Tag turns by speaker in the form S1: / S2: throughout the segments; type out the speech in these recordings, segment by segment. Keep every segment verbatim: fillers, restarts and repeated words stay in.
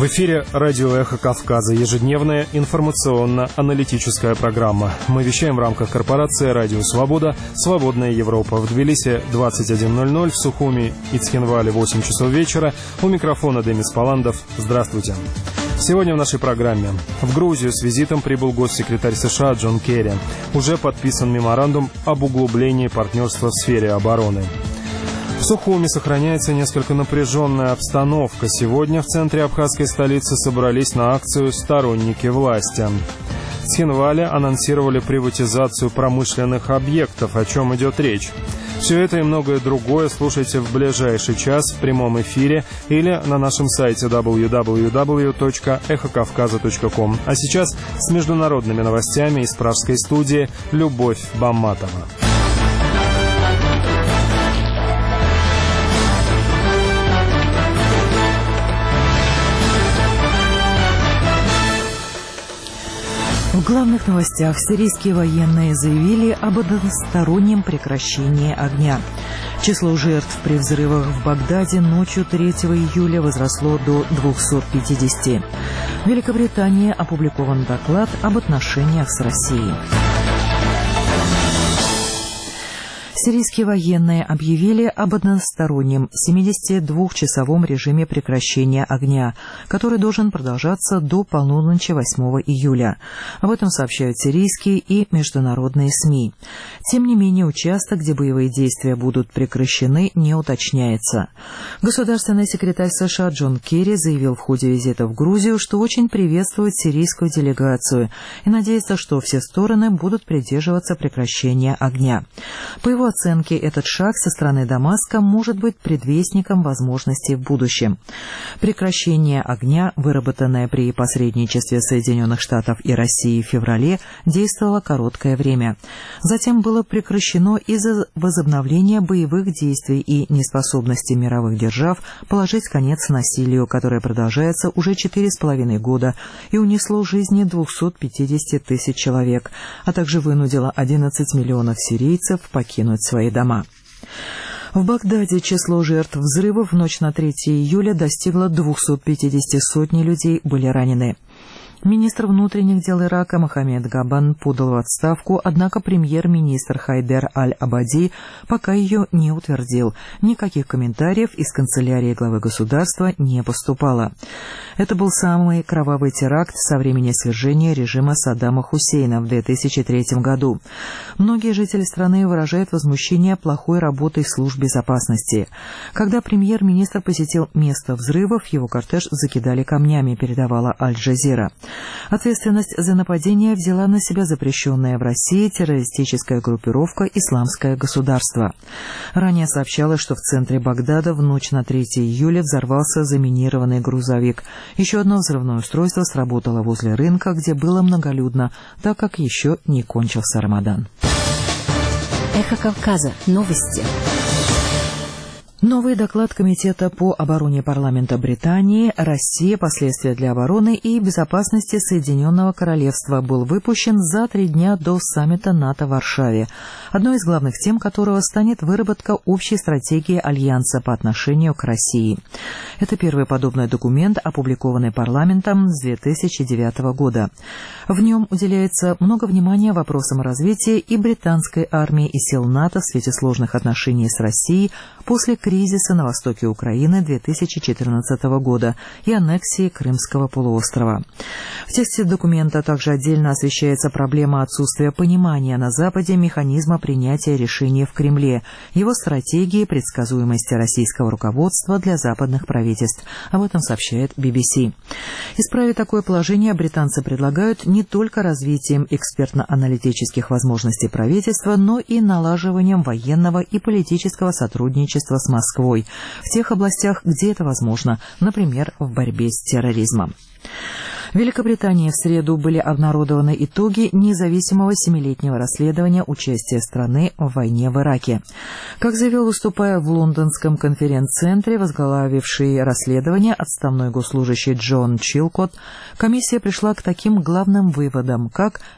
S1: В эфире радио «Эхо Кавказа», ежедневная информационно-аналитическая программа. Мы вещаем в рамках корпорации «Радио Свобода», «Свободная Европа». В Тбилиси двадцать один ноль ноль, в Сухуми и Цхинвале восемь часов вечера. У микрофона Демис Паландов. Здравствуйте. Сегодня в нашей программе. В Грузию с визитом прибыл госсекретарь США Джон Керри. Уже подписан меморандум об углублении партнерства в сфере обороны. В Сухуми сохраняется несколько напряженная обстановка. Сегодня в центре абхазской столицы собрались на акцию сторонники власти. В Цхинвале анонсировали приватизацию промышленных объектов. О чем идет речь? Все это и многое другое слушайте в ближайший час в прямом эфире или на нашем сайте дабл ю дабл ю дабл ю точка эхо кавказа точка ком. А сейчас с международными новостями из пражской студии Любовь Бамматова.
S2: В главных новостях сирийские военные заявили об одностороннем прекращении огня. Число жертв при взрывах в Багдаде ночью третьего июля возросло до двухсот пятидесяти. В Великобритании опубликован доклад об отношениях с Россией. Сирийские военные объявили об одностороннем семидесятидвухчасовом режиме прекращения огня, который должен продолжаться до полуночи восьмого июля. Об этом сообщают сирийские и международные СМИ. Тем не менее, участок, где боевые действия будут прекращены, не уточняется. Государственный секретарь США Джон Керри заявил в ходе визита в Грузию, что очень приветствует сирийскую делегацию и надеется, что все стороны будут придерживаться прекращения огня. По его оценке, этот шаг со стороны Дамаска может быть предвестником возможностей в будущем. Прекращение огня, выработанное при посредничестве Соединенных Штатов и России в феврале, действовало короткое время. Затем было прекращено из-за возобновления боевых действий и неспособности мировых держав положить конец насилию, которое продолжается уже четыре с половиной года и унесло жизни двухсот пятидесяти тысяч человек, а также вынудило одиннадцать миллионов сирийцев покинуть свои дома. В Багдаде число жертв взрывов в ночь на третье июля достигло двухсот пятидесяти, сотни людей были ранены. Министр внутренних дел Ирака Мохаммед Габан подал в отставку, однако премьер-министр Хайдер Аль-Абади пока ее не утвердил. Никаких комментариев из канцелярии главы государства не поступало. Это был самый кровавый теракт со времени свержения режима Саддама Хусейна в две тысячи третьем году. Многие жители страны выражают возмущение плохой работой служб безопасности. Когда премьер-министр посетил место взрывов, его кортеж закидали камнями, передавала Аль-Джазира. Ответственность за нападение взяла на себя запрещенная в России террористическая группировка «Исламское государство». Ранее сообщалось, что в центре Багдада в ночь на третье июля взорвался заминированный грузовик. Еще одно взрывное устройство сработало возле рынка, где было многолюдно, так как еще не кончился Рамадан.
S3: Эхо Кавказа. Новости.
S2: Новый доклад Комитета по обороне парламента Британии «Россия. Последствия для обороны и безопасности Соединенного Королевства» был выпущен за три дня до саммита НАТО в Варшаве, одной из главных тем которого станет выработка общей стратегии Альянса по отношению к России. Это первый подобный документ, опубликованный парламентом с две тысячи девятого года. В нем уделяется много внимания вопросам развития и британской армии и сил НАТО в свете сложных отношений с Россией после кризиса на востоке Украины две тысячи четырнадцатого года и аннексии Крымского полуострова. В тексте документа также отдельно освещается проблема отсутствия понимания на Западе механизма принятия решений в Кремле, его стратегии, предсказуемости российского руководства для западных правительств. Об этом сообщает би би си. Исправить такое положение британцы предлагают не только развитием экспертно-аналитических возможностей правительства, но и налаживанием военного и политического сотрудничества с Москвой в тех областях, где это возможно, например, в борьбе с терроризмом. В Великобритании в среду были обнародованы итоги независимого семилетнего расследования участия страны в войне в Ираке. Как заявил, выступая в лондонском конференц-центре, возглавивший расследование отставной госслужащий Джон Чилкотт, комиссия пришла к таким главным выводам, как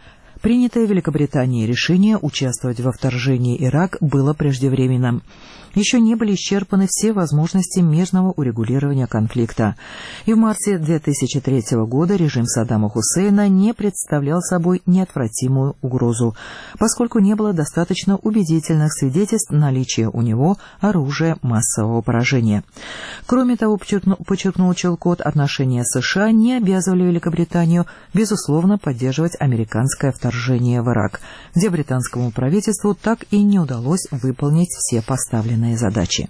S2: Принятое Великобританией решение участвовать во вторжении в Ирак было преждевременным. Еще не были исчерпаны все возможности мирного урегулирования конфликта. И в марте две тысячи третьего года режим Саддама Хусейна не представлял собой неотвратимую угрозу, поскольку не было достаточно убедительных свидетельств наличия у него оружия массового поражения. Кроме того, подчеркнул, подчеркнул Чилкот, отношения США не обязывали Великобританию, безусловно, поддерживать американское вторжение в Ирак, где британскому правительству так и не удалось выполнить все поставленные задачи.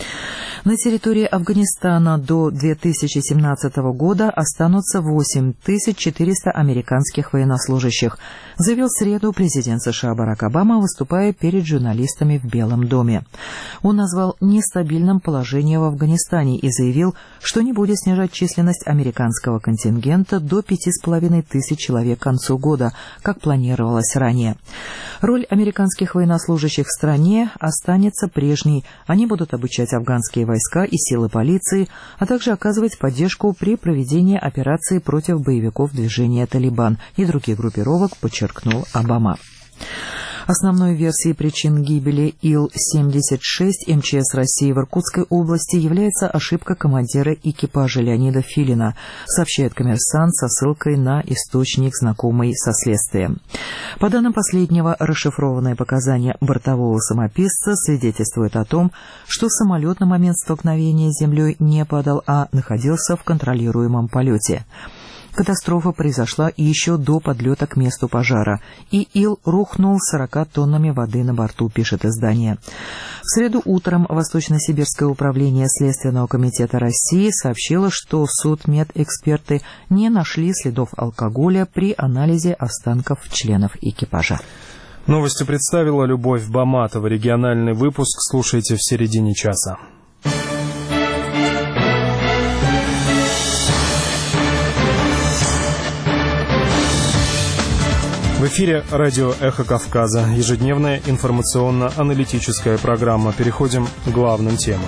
S2: На территории Афганистана до две тысячи семнадцатого года останутся восемь тысяч четыреста американских военнослужащих, заявил в среду президент США Барак Обама, выступая перед журналистами в Белом доме. Он назвал нестабильным положение в Афганистане и заявил, что не будет снижать численность американского контингента до пяти с половиной тысяч человек к концу года, как планировалось ранее. Роль американских военнослужащих в стране останется прежней. Они будут обучать афганские войска и силы полиции, а также оказывать поддержку при проведении операции против боевиков движения «Талибан» и других группировок, подчеркнул Обама. Основной версией причин гибели Ил семьдесят шесть эм че эс России в Иркутской области является ошибка командира экипажа Леонида Филина, сообщает «Коммерсант» со ссылкой на источник, знакомый со следствием. По данным последнего, расшифрованные показания бортового самописца свидетельствуют о том, что самолет на момент столкновения с землей не падал, а находился в контролируемом полете. Катастрофа произошла еще до подлета к месту пожара, и Ил рухнул с сорока тоннами воды на борту, пишет издание. В среду утром Восточно-Сибирское управление Следственного комитета России сообщило, что судмедэксперты не нашли следов алкоголя при анализе останков членов экипажа.
S1: Новости представила Любовь Баматова. Региональный выпуск слушайте в середине часа. В эфире радио «Эхо Кавказа». Ежедневная информационно-аналитическая программа. Переходим к главным темам.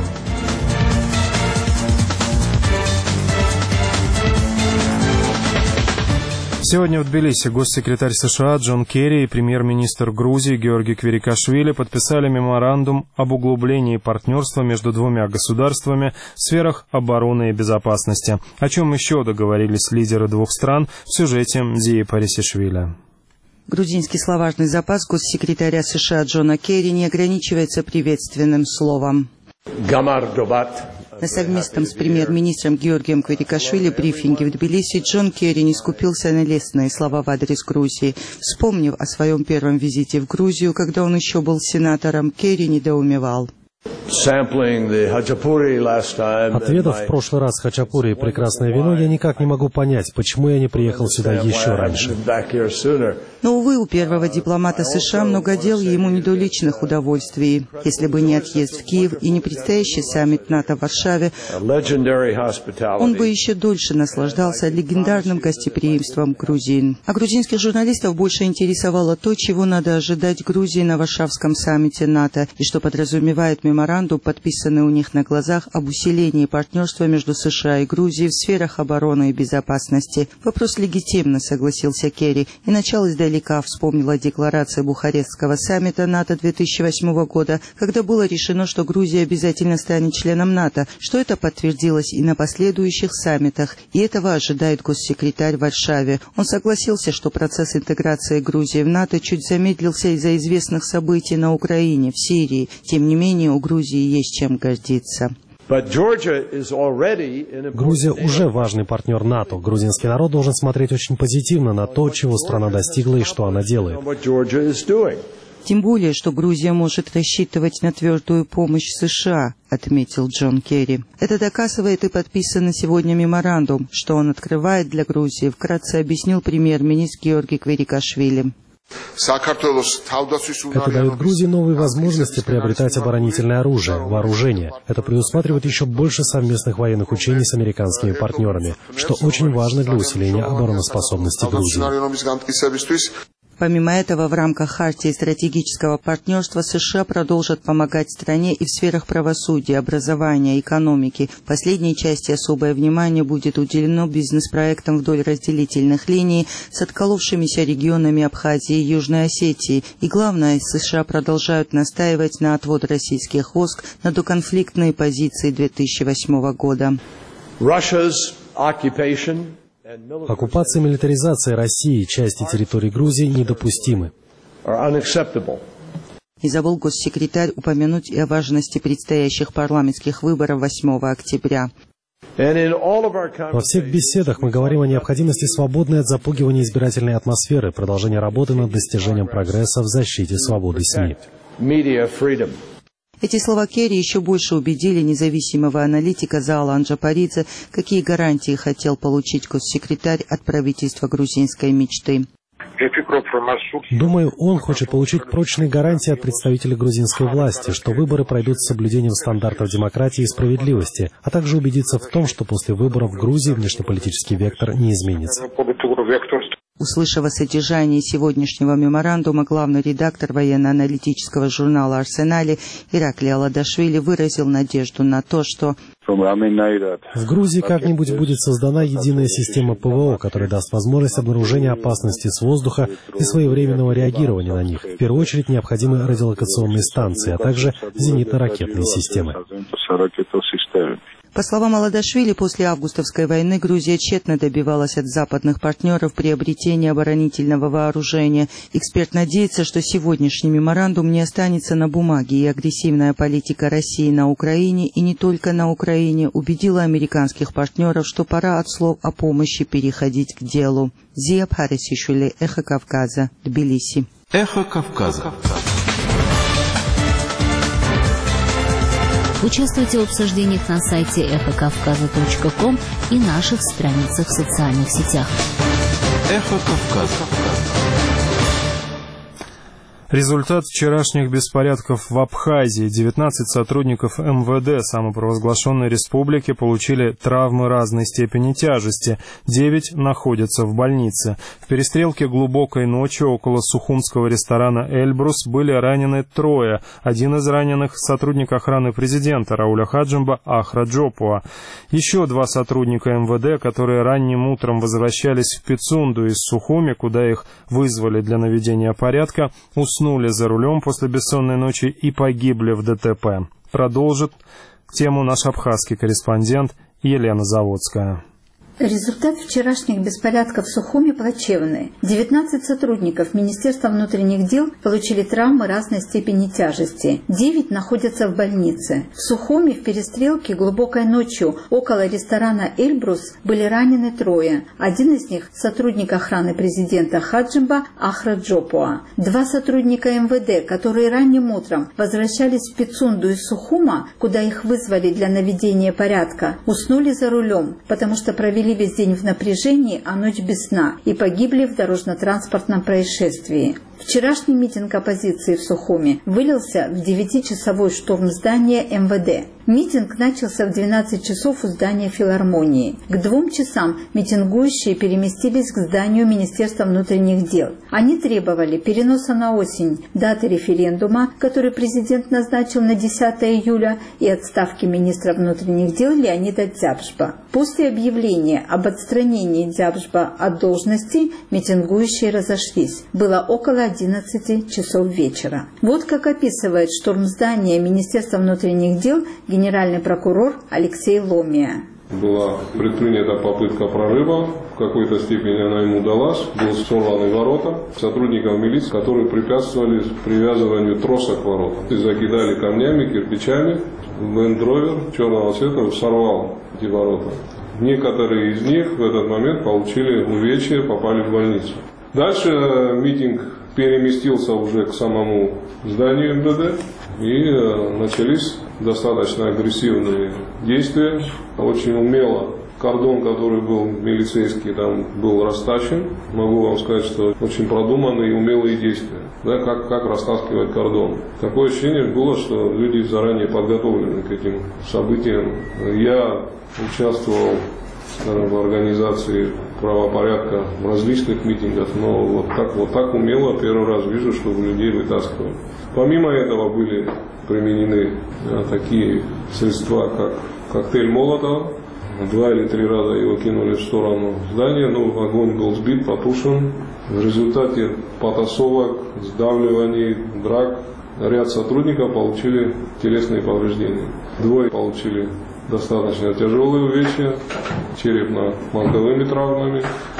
S1: Сегодня в Тбилиси госсекретарь США Джон Керри и премьер-министр Грузии Георгий Квирикашвили подписали меморандум об углублении партнерства между двумя государствами в сферах обороны и безопасности. О чем еще договорились лидеры двух стран в сюжете Зии Парисишвили.
S4: Грузинский словарный запас госсекретаря США Джона Керри не ограничивается приветственным словом. На совместном с премьер-министром Георгием Квирикашвили брифинге в Тбилиси Джон Керри не скупился на лестные слова в адрес Грузии. Вспомнив о своем первом визите в Грузию, когда он еще был сенатором, Керри недоумевал.
S5: Отведав в прошлый раз хачапури и прекрасное вино, я никак не могу понять, почему я не приехал сюда еще раньше.
S4: Но, увы, у первого дипломата США много дел, и ему не до личных удовольствий. Если бы не отъезд в Киев и не предстоящий саммит НАТО в Варшаве, он бы еще дольше наслаждался легендарным гостеприимством грузин. А грузинских журналистов больше интересовало то, чего надо ожидать Грузии на Варшавском саммите НАТО, и что подразумевает меморандум, подписанный у них на глазах, об усилении партнерства между США и Грузией в сферах обороны и безопасности. Вопрос легитимно, согласился Керри, и начало издалека вспомнил о декларации Бухарестского саммита НАТО две тысячи восьмого года, когда было решено, что Грузия обязательно станет членом НАТО, что это подтвердилось и на последующих саммитах, и этого ожидает госсекретарь в Варшаве. Он согласился, что процесс интеграции Грузии в НАТО чуть замедлился из-за известных событий на Украине, в Сирии. Тем не менее, у Грузии есть чем гордиться.
S5: Грузия уже важный партнер НАТО. Грузинский народ должен смотреть очень позитивно на то, чего страна достигла и что она делает.
S4: Тем более, что Грузия может рассчитывать на твердую помощь США, отметил Джон Керри. Это доказывает и подписанный сегодня меморандум, что он открывает для Грузии, вкратце объяснил премьер-министр Георгий Квирикашвили.
S5: Это дает Грузии новые возможности приобретать оборонительное оружие, вооружение. Это предусматривает еще больше совместных военных учений с американскими партнерами, что очень важно для усиления обороноспособности Грузии.
S4: Помимо этого, в рамках Хартии стратегического партнерства США продолжат помогать стране и в сферах правосудия, образования, экономики. В последней части особое внимание будет уделено бизнес-проектам вдоль разделительных линий с отколовшимися регионами Абхазии и Южной Осетии. И главное, США продолжают настаивать на отвод российских войск на доконфликтные позиции две тысячи восьмого года.
S5: Оккупация и милитаризация России и части территории Грузии недопустимы.
S4: И забыл госсекретарь упомянуть и о важности предстоящих парламентских выборов восьмого октября.
S5: Во всех беседах мы говорим о необходимости свободной от запугивания избирательной атмосферы, продолжения работы над достижением прогресса в защите свободы СМИ.
S4: Эти слова Керри еще больше убедили независимого аналитика Заала Анджапаридзе, какие гарантии хотел получить госсекретарь от правительства грузинской мечты.
S5: Думаю, он хочет получить прочные гарантии от представителей грузинской власти, что выборы пройдут с соблюдением стандартов демократии и справедливости, а также убедиться в том, что после выборов в Грузии внешнеполитический вектор не изменится.
S4: Услышав о содержании сегодняшнего меморандума, главный редактор военно-аналитического журнала «Арсенале» Ираклий Аладашвили выразил надежду на то, что
S5: в Грузии как-нибудь будет создана единая система ПВО, которая даст возможность обнаружения опасности с воздуха и своевременного реагирования на них. В первую очередь необходимы радиолокационные станции, а также зенитно-ракетные системы.
S4: По словам Аладашвили, после августовской войны Грузия тщетно добивалась от западных партнеров приобретения оборонительного вооружения. Эксперт надеется, что сегодняшний меморандум не останется на бумаге, и агрессивная политика России на Украине, и не только на Украине, убедила американских партнеров, что пора от слов о помощи переходить к делу. Зия Пхарисишвили, Эхо Кавказа, Тбилиси.
S6: Эхо Кавказа.
S3: Участвуйте в обсуждениях на сайте эхо кавказа точка ком и наших страницах в социальных сетях.
S6: Эхо Кавказа.
S1: Результат вчерашних беспорядков в Абхазии. девятнадцать сотрудников эм вэ дэ самопровозглашенной республики получили травмы разной степени тяжести. девять находятся в больнице. В перестрелке глубокой ночью около сухумского ресторана «Эльбрус» были ранены трое. Один из раненых — сотрудник охраны президента Рауля Хаджимба Ахра Джопуа. Еще два сотрудника эм вэ дэ, которые ранним утром возвращались в Пицунду из Сухуми, куда их вызвали для наведения порядка, уснули за рулем после бессонной ночи и погибли в дэ тэ пэ. Продолжит тему наш абхазский корреспондент Елена Заводская.
S7: Результат вчерашних беспорядков в Сухуми плачевный. девятнадцать сотрудников Министерства внутренних дел получили травмы разной степени тяжести. девять находятся в больнице. В Сухуми в перестрелке глубокой ночью около ресторана «Эльбрус» были ранены трое. Один из них – сотрудник охраны президента Хаджимба Ахра Джопуа. Два сотрудника эм вэ дэ, которые ранним утром возвращались в Пицунду из Сухума, куда их вызвали для наведения порядка, уснули за рулем, потому что провели весь день в напряжении, а ночь без сна, и погибли в дорожно-транспортном происшествии. Вчерашний митинг оппозиции в Сухуми вылился в девятичасовой штурм здания эм вэ дэ. Митинг начался в двенадцать часов у здания филармонии. К двум часам митингующие переместились к зданию Министерства внутренних дел. Они требовали переноса на осень даты референдума, который президент назначил на десятое июля, и отставки министра внутренних дел Леонида Дзябжба. После объявления об отстранении Дзябжба от должности митингующие разошлись. Было около одиннадцати часов вечера. Вот как описывает штурм здания Министерства внутренних дел генеральный прокурор Алексей Ломия.
S8: Была предпринята попытка прорыва, в какой-то степени она ему удалась, были сорваны ворота сотрудников милиции, которые препятствовали привязыванию троса к воротам. И закидали камнями, кирпичами. Land Rover черного цвета сорвал эти ворота. Некоторые из них в этот момент получили увечья, попали в больницу. Дальше митинг переместился уже к самому зданию эм вэ дэ, и начались достаточно агрессивные действия. Очень умело кордон, который был милицейский, там был растащен. Могу вам сказать, что очень продуманные и умелые действия. Да, как, как растаскивать кордон. Такое ощущение было, что люди заранее подготовлены к этим событиям. Я участвовал скажем, в организации правопорядка в различных митингах, но вот так, вот так умело первый раз вижу, чтобы людей вытаскивали. Помимо этого были применены а, такие средства, как коктейль Молотова. Два или три раза его кинули в сторону здания, но огонь был сбит, потушен. В результате потасовок, сдавливаний, драк ряд сотрудников получили телесные повреждения. Двое получили достаточно тяжелые увечья, черепно-мозговыми травмами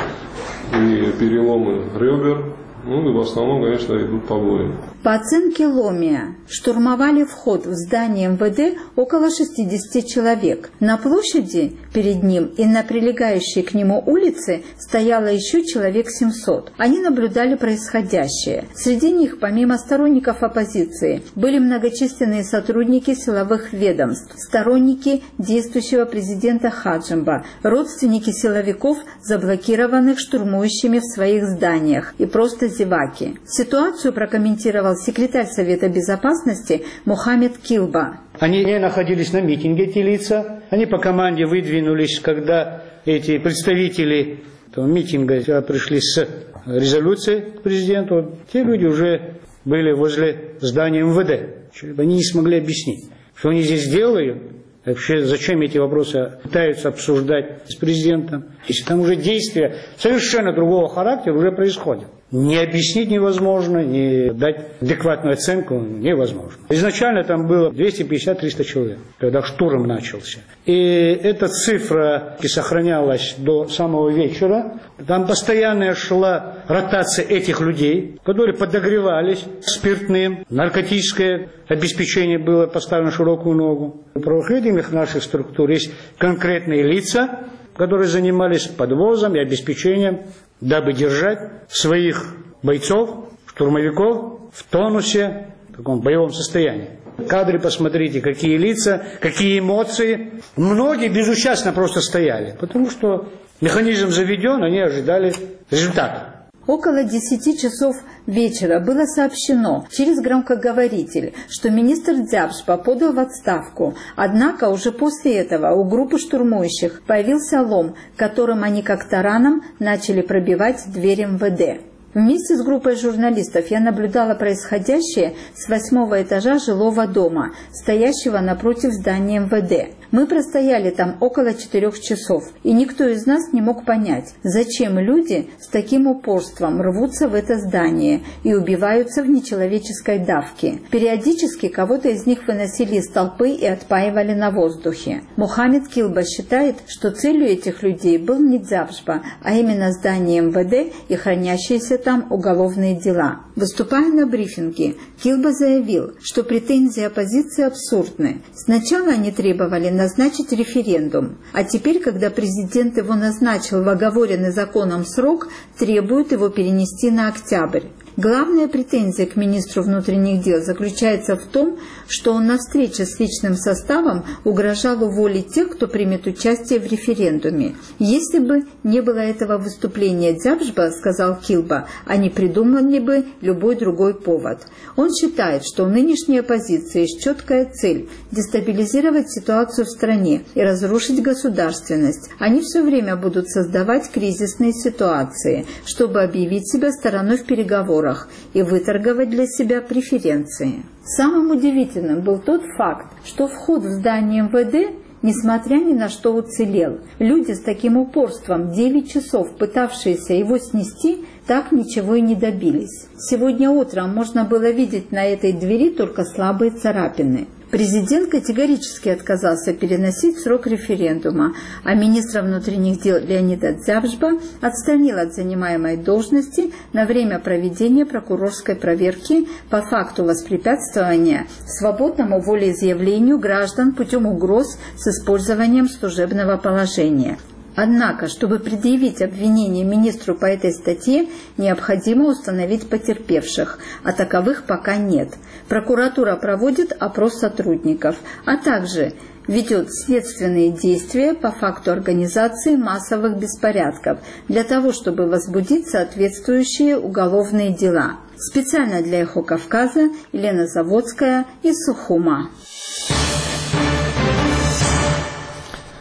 S8: и переломы ребер. Ну и в основном, конечно, идут побои.
S7: По оценке Ломия, штурмовали вход в здание эм вэ дэ около шестидесяти человек. На площади перед ним и на прилегающей к нему улице стояло еще человек семьсот. Они наблюдали происходящее. Среди них, помимо сторонников оппозиции, были многочисленные сотрудники силовых ведомств, сторонники действующего президента Хаджимба, родственники силовиков, заблокированных штурмующими в своих зданиях, и просто зеваки. Ситуацию прокомментировал секретарь Совета Безопасности Мухаммед Килба.
S9: Они не находились на митинге, эти лица. Они по команде выдвинулись, когда эти представители этого митинга пришли с резолюцией к президенту. Те люди уже были возле здания эм вэ дэ. Они не смогли объяснить, что они здесь делают. Вообще, зачем эти вопросы пытаются обсуждать с президентом, если там уже действия совершенно другого характера уже происходят. Не объяснить невозможно, не дать адекватную оценку невозможно. Изначально там было двести пятьдесят - триста человек, когда штурм начался. И эта цифра сохранялась до самого вечера. Там постоянно шла ротация этих людей, которые подогревались спиртным, наркотическое обеспечение было поставлено на широкую ногу. У правоохранительных наших структур есть конкретные лица, которые занимались подвозом и обеспечением, дабы держать своих бойцов, штурмовиков в тонусе, в таком боевом состоянии. Кадры посмотрите, какие лица, какие эмоции. Многие безучастно просто стояли, потому что механизм заведен, они ожидали результата.
S7: Около десяти часов вечера было сообщено через громкоговоритель, что министр Дзябшпа подал в отставку. Однако уже после этого у группы штурмующих появился лом, которым они как тараном начали пробивать дверь эм вэ дэ. Вместе с группой журналистов я наблюдала происходящее с восьмого этажа жилого дома, стоящего напротив здания эм вэ дэ. Мы простояли там около четырех часов, и никто из нас не мог понять, зачем люди с таким упорством рвутся в это здание и убиваются в нечеловеческой давке. Периодически кого-то из них выносили из толпы и отпаивали на воздухе. Мухаммед Килба считает, что целью этих людей был не Дзябшпа, а именно здание эм вэ дэ и хранящиеся там уголовные дела. Выступая на брифинге, Килба заявил, что претензии оппозиции абсурдны. Сначала они требовали назначить референдум, а теперь, когда президент его назначил в оговоренный законом срок, требуют его перенести на октябрь. Главная претензия к министру внутренних дел заключается в том, что он на встрече с личным составом угрожал уволить тех, кто примет участие в референдуме. Если бы не было этого выступления Дзябшпа, сказал Килба, они придумали бы любой другой повод. Он считает, что у нынешней оппозиции есть четкая цель – дестабилизировать ситуацию в стране и разрушить государственность. Они все время будут создавать кризисные ситуации, чтобы объявить себя стороной в переговорах и выторговать для себя преференции. Самым удивительным был тот факт, что вход в здание эм вэ дэ, несмотря ни на что, уцелел. Люди с таким упорством, девять часов пытавшиеся его снести, так ничего и не добились. Сегодня утром можно было видеть на этой двери только слабые царапины. Президент категорически отказался переносить срок референдума, а министра внутренних дел Леонида Дзябшпа отстранил от занимаемой должности на время проведения прокурорской проверки по факту воспрепятствования свободному волеизъявлению граждан путем угроз с использованием служебного положения. Однако, чтобы предъявить обвинение министру по этой статье, необходимо установить потерпевших, а таковых пока нет. Прокуратура проводит опрос сотрудников, а также ведет следственные действия по факту организации массовых беспорядков для того, чтобы возбудить соответствующие уголовные дела. Специально для «Эхо Кавказа» Елена Заводская из Сухума.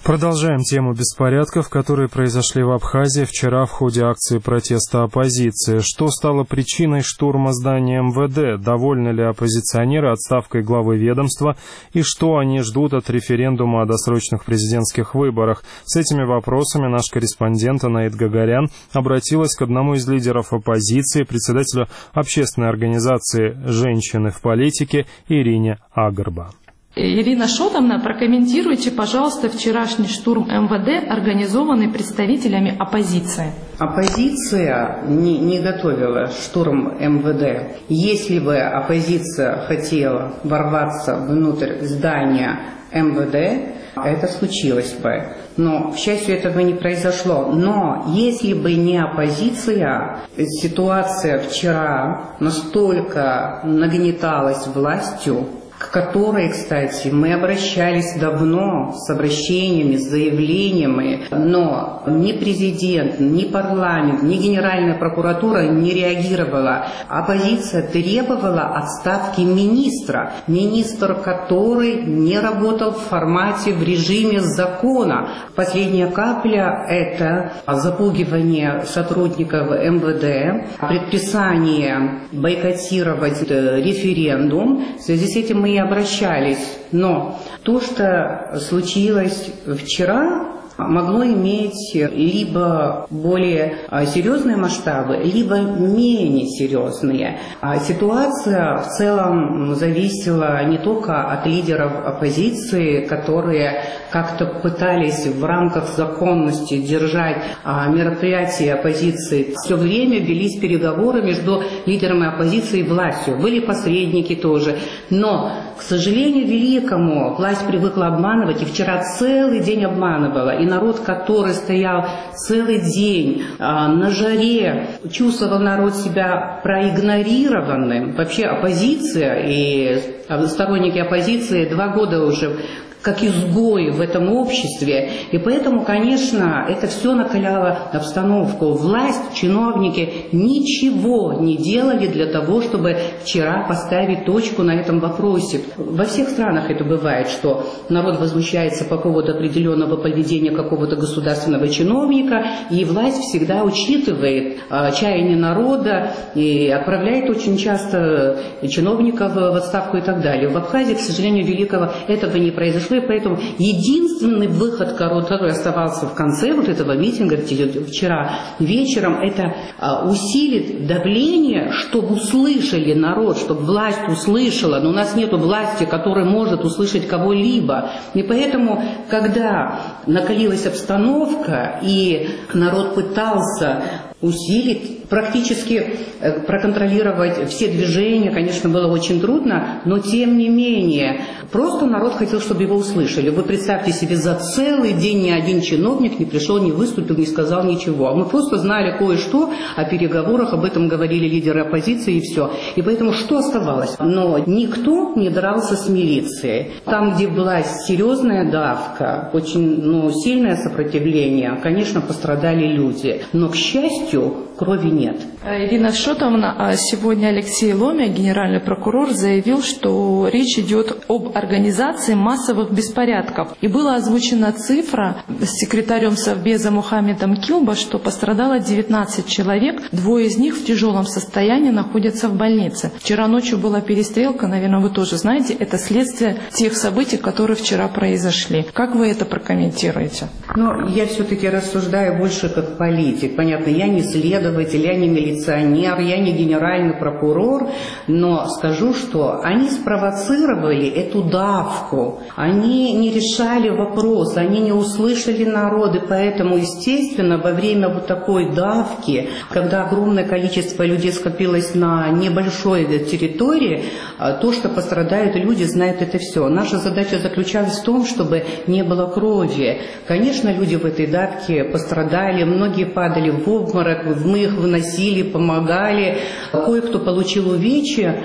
S1: Продолжаем тему беспорядков, которые произошли в Абхазии вчера в ходе акции протеста оппозиции. Что стало причиной штурма здания эм вэ дэ? Довольны ли оппозиционеры отставкой главы ведомства? И что они ждут от референдума о досрочных президентских выборах? С этими вопросами наш корреспондент Анаит Гагарян обратилась к одному из лидеров оппозиции, председателю общественной организации «Женщины в политике» Ирине Агарба.
S10: Ирина Шотовна, прокомментируйте, пожалуйста, вчерашний штурм эм вэ дэ, организованный представителями оппозиции.
S11: Оппозиция не, не готовила штурм эм вэ дэ. Если бы оппозиция хотела ворваться внутрь здания эм вэ дэ, это случилось бы. Но, к счастью, этого не произошло. Но если бы не оппозиция, ситуация вчера настолько нагнеталась властью, к которой, кстати, мы обращались давно с обращениями, с заявлениями, но ни президент, ни парламент, ни Генеральная прокуратура не реагировала. Оппозиция требовала отставки министра, министр, который не работал в формате, в режиме закона. Последняя капля – это запугивание сотрудников эм вэ дэ, предписание бойкотировать референдум. В связи с этим мы и обращались. Но то, что случилось вчера, могло иметь либо более серьезные масштабы, либо менее серьезные. Ситуация в целом зависела не только от лидеров оппозиции, которые как-то пытались в рамках законности держать мероприятия оппозиции. Все время велись переговоры между лидерами оппозиции и властью. Были посредники тоже. Но, к сожалению великому, власть привыкла обманывать, и вчера целый день обманывала. И народ, который стоял целый день а, на жаре, чувствовал народ себя проигнорированным. Вообще оппозиция и сторонники оппозиции два года уже как изгои в этом обществе. И поэтому, конечно, это все накаляло обстановку. Власть, чиновники ничего не делали для того, чтобы вчера поставить точку на этом вопросе. Во всех странах это бывает, что народ возмущается по поводу определенного поведения какого-то государственного чиновника, и власть всегда учитывает а, чаяние народа и отправляет очень часто чиновников в отставку и так далее. В Абхазии, к сожалению великого, этого не произошло. И поэтому единственный выход, который оставался в конце вот этого митинга вчера вечером, это усилить давление, чтобы услышали народ, чтобы власть услышала. Но у нас нет власти, которая может услышать кого-либо. И поэтому, когда накалилась обстановка и народ пытался усилить, практически проконтролировать все движения, конечно, было очень трудно, но тем не менее, просто народ хотел, чтобы его услышали. Вы представьте себе, за целый день ни один чиновник не пришел, не выступил, не сказал ничего. Мы просто знали кое-что о переговорах, об этом говорили лидеры оппозиции и все. И поэтому что оставалось? Но никто не дрался с милицией. Там, где была серьезная давка, очень ну, сильное сопротивление, конечно, пострадали люди. Но, к счастью, крови нет.
S10: Ирина Шотовна, сегодня Алексей Ломя, генеральный прокурор, заявил, что речь идет об организации массовых беспорядков. И была озвучена цифра с секретарем Совбеза Мухаммедом Килба, что пострадало девятнадцать человек, двое из них в тяжелом состоянии находятся в больнице. Вчера ночью была перестрелка, наверное, вы тоже знаете, это следствие тех событий, которые вчера произошли. Как вы это прокомментируете?
S11: Ну, я все-таки рассуждаю больше как политик. Понятно, я не следователь, я не милиционер, я не генеральный прокурор, но скажу, что они спровоцировали эту давку, они не решали вопрос, они не услышали народ, и поэтому, естественно, во время вот такой давки, когда огромное количество людей скопилось на небольшой территории, то, что пострадают люди, знают это все. Наша задача заключалась в том, чтобы не было крови. Конечно, люди в этой давке пострадали, многие падали в обморок, мы их выносили, помогали, кое-кто получил увечья.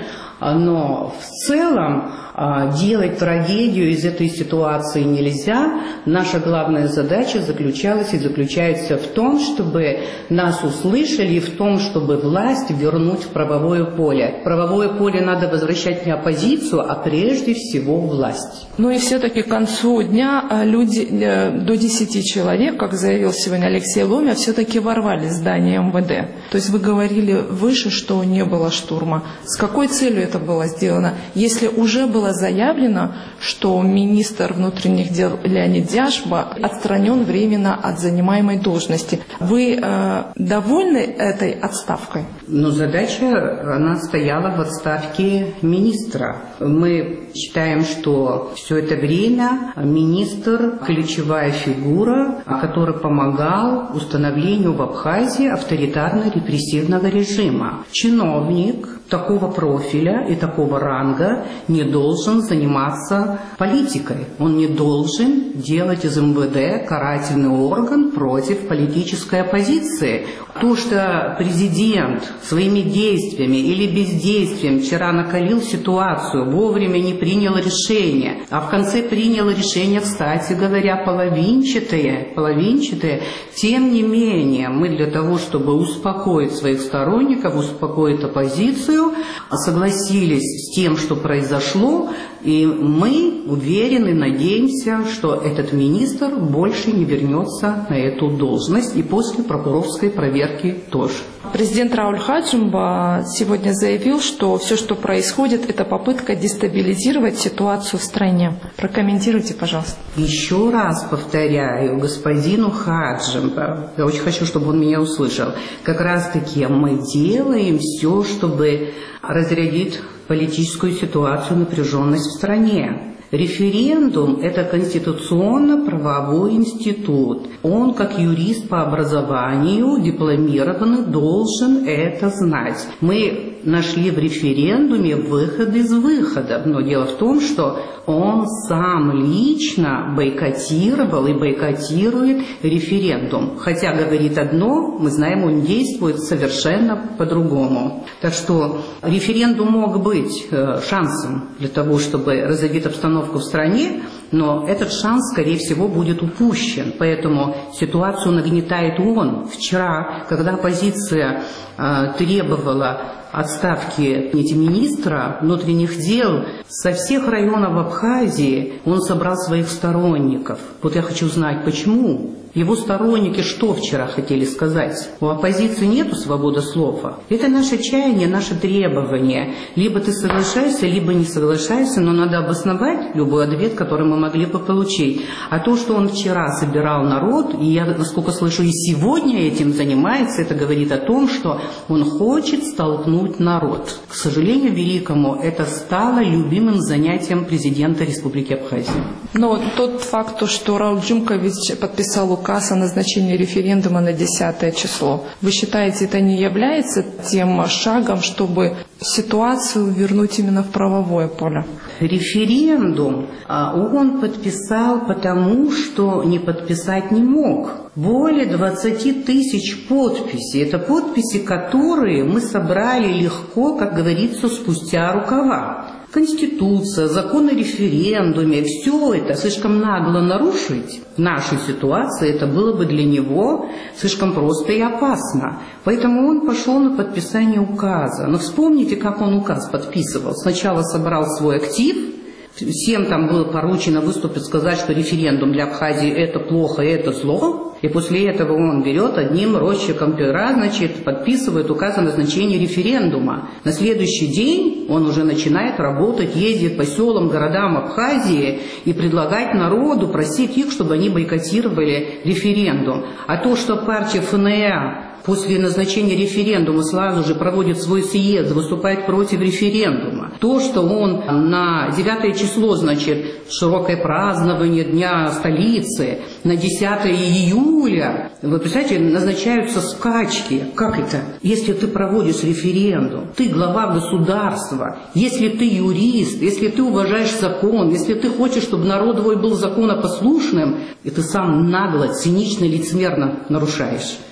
S11: но в целом делать трагедию из этой ситуации нельзя. Наша главная задача заключалась и заключается в том, чтобы нас услышали, и в том, чтобы власть вернуть в правовое поле. В правовое поле надо возвращать не оппозицию, а прежде всего власть.
S10: Ну и все-таки к концу дня люди, до десяти человек, как заявил сегодня Алексей Ломя, все-таки ворвали в здание эм вэ дэ. То есть вы говорили выше, что не было штурма. С какой целью это было сделано? Если уже было заявлено, что министр внутренних дел Леонид Дяшба отстранен временно от занимаемой должности. Вы э, довольны этой отставкой?
S11: Но задача, она стояла в отставке министра. Мы считаем, что все это время министр – ключевая фигура, который помогал установлению в Абхазии авторитарно-репрессивного режима. Чиновник такого профиля и такого ранга не должен заниматься политикой. Он не должен делать из эм вэ дэ карательный орган против политической оппозиции. То, что президент своими действиями или бездействием вчера накалил ситуацию, вовремя не принял решение, а в конце принял решение, кстати говоря, половинчатое, половинчатое, тем не менее, мы для того, чтобы успокоить своих сторонников, успокоить оппозицию, согласились с тем, что произошло, и мы уверены, надеемся, что этот министр больше не вернется на эту должность, и после прокурорской проверки тоже.
S10: Президент Рауль Хаджимба сегодня заявил, что все, что происходит, это попытка дестабилизировать ситуацию в стране. Прокомментируйте, пожалуйста.
S11: Еще раз повторяю господину Хаджимба, я очень хочу, чтобы он меня услышал, как раз-таки мы делаем все, чтобы разрядить политическую ситуацию, напряженность в стране. Референдум – это конституционно-правовой институт. Он, как юрист по образованию, дипломированный, должен это знать. Мы нашли в референдуме выход из выхода. Но дело в том, что он сам лично бойкотировал и бойкотирует референдум. Хотя говорит одно, мы знаем, он действует совершенно по-другому. Так что референдум мог быть шансом для того, чтобы разрядить обстановку в стране, но этот шанс, скорее всего, будет упущен. Поэтому ситуацию нагнетает он. Вчера, когда оппозиция э, требовала отставки министра внутренних дел, со всех районов Абхазии он собрал своих сторонников. Вот я хочу знать, почему. Его сторонники что вчера хотели сказать? У оппозиции нету свободы слова. Это наше чаяние, наше требование. Либо ты соглашаешься, либо не соглашаешься, но надо обосновать любой ответ, который мы могли бы получить. А то, что он вчера собирал народ, и я, насколько слышу, и сегодня этим занимается, это говорит о том, что он хочет столкнуть народ. К сожалению великому, это стало любимым занятием президента Республики Абхазия.
S10: Но тот факт, что Рауль Джумкович подписал указ о назначении референдума на десятое число, вы считаете, это не является тем шагом, чтобы ситуацию вернуть именно в правовое поле?
S11: Референдум он подписал потому, что не подписать не мог. Более двадцати тысяч подписей. Это подписи, которые мы собрали легко, как говорится, спустя рукава. Конституция, закон о референдуме, все это слишком нагло нарушить в нашей ситуации, это было бы для него слишком просто и опасно. Поэтому он пошел на подписание указа. Но вспомните, как он указ подписывал. Сначала собрал свой актив, всем там было поручено выступить, сказать, что референдум для Абхазии это плохо, это зло. И после этого он берет одним росчерком пера, значит, подписывает указ о назначении референдума. На следующий день он уже начинает работать, ездит по селам, городам Абхазии и предлагать народу, просить их, чтобы они бойкотировали референдум. А то, что партия эф эн а после назначения референдума сразу же проводит свой съезд, выступает против референдума. То, что он на девятое число, значит, широкое празднование Дня столицы, на десятое июля, вы представляете, назначаются скачки. Как это? Если ты проводишь референдум, ты глава государства, если ты юрист, если ты уважаешь закон, если ты хочешь, чтобы народ твой был законопослушным, и ты сам нагло, цинично, лицемерно нарушаешь.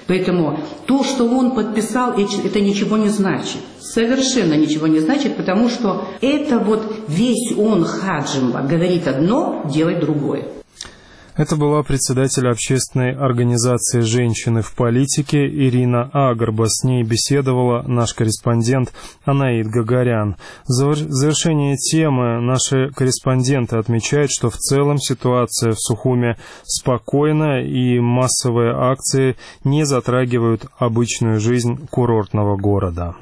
S11: Поэтому то, что он подписал, это ничего не значит. Совершенно ничего не значит, потому что это вот весь он, Хаджимба, говорит одно, делает другое.
S1: Это была председатель общественной организации «Женщины в политике» Ирина Агарба. С ней беседовала наш корреспондент Анаид Гагарян. В завершение темы наши корреспонденты отмечают, что в целом ситуация в Сухуме спокойна и массовые акции не затрагивают обычную жизнь курортного города.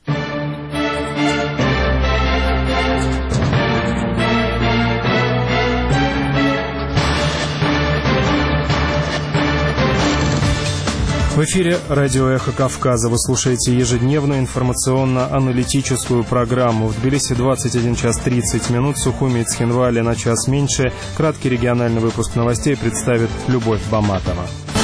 S1: В эфире радио «Эхо Кавказа». Вы слушаете ежедневную информационно-аналитическую программу. В Тбилиси двадцать один час тридцать минут, в Сухуми и Цхинвале на час меньше. Краткий региональный выпуск новостей представит Любовь Баматова.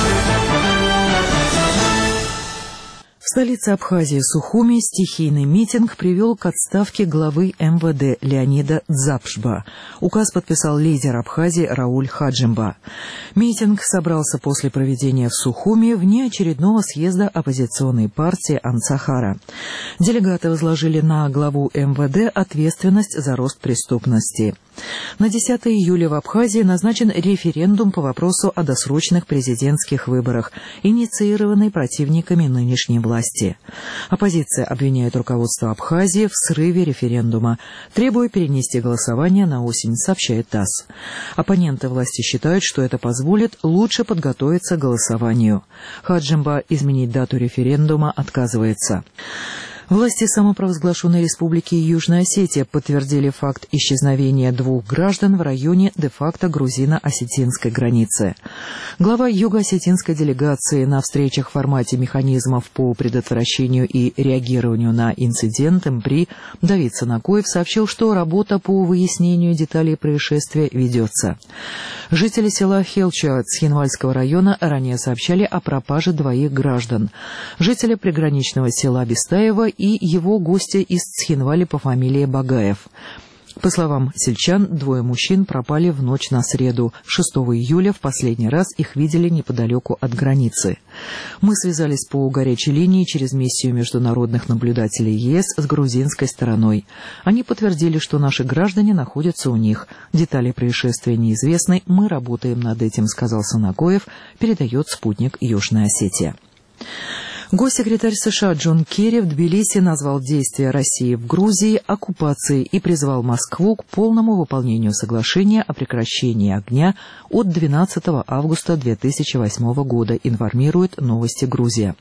S2: В столице Абхазии Сухуми стихийный митинг привел к отставке главы эм вэ дэ Леонида Дзапшба. Указ подписал лидер Абхазии Рауль Хаджимба. Митинг собрался после проведения в Сухуми внеочередного съезда оппозиционной партии Ансахара. Делегаты возложили на главу эм вэ дэ ответственность за рост преступности. На десятое июля в Абхазии назначен референдум по вопросу о досрочных президентских выборах, инициированный противниками нынешней власти. Оппозиция обвиняет руководство Абхазии в срыве референдума, требуя перенести голосование на осень, сообщает ТАСС. Оппоненты власти считают, что это позволит лучше подготовиться к голосованию. Хаджимба изменить дату референдума отказывается. Власти самопровозглашенной республики Южная Осетия подтвердили факт исчезновения двух граждан в районе де-факто грузино-осетинской границы. Глава юго-осетинской делегации на встречах в формате механизмов по предотвращению и реагированию на инциденты МПРИ Давид Санакоев сообщил, что работа по выяснению деталей происшествия ведется. Жители села Хелча Цхинвальского района ранее сообщали о пропаже двоих граждан. Жители приграничного села Бестаева и его гостя из Цхинвали по фамилии Багаев. По словам сельчан, двое мужчин пропали в ночь на среду. шестого июля в последний раз их видели неподалеку от границы. Мы связались по горячей линии через миссию международных наблюдателей ЕС с грузинской стороной. Они подтвердили, что наши граждане находятся у них. Детали происшествия неизвестны, мы работаем над этим, сказал Санакоев, передает спутник Южная Осетия. Госсекретарь США Джон Керри в Тбилиси назвал действия России в Грузии оккупацией и призвал Москву к полному выполнению соглашения о прекращении огня от двенадцатого августа две тысячи восьмого года, информирует «Новости Грузия».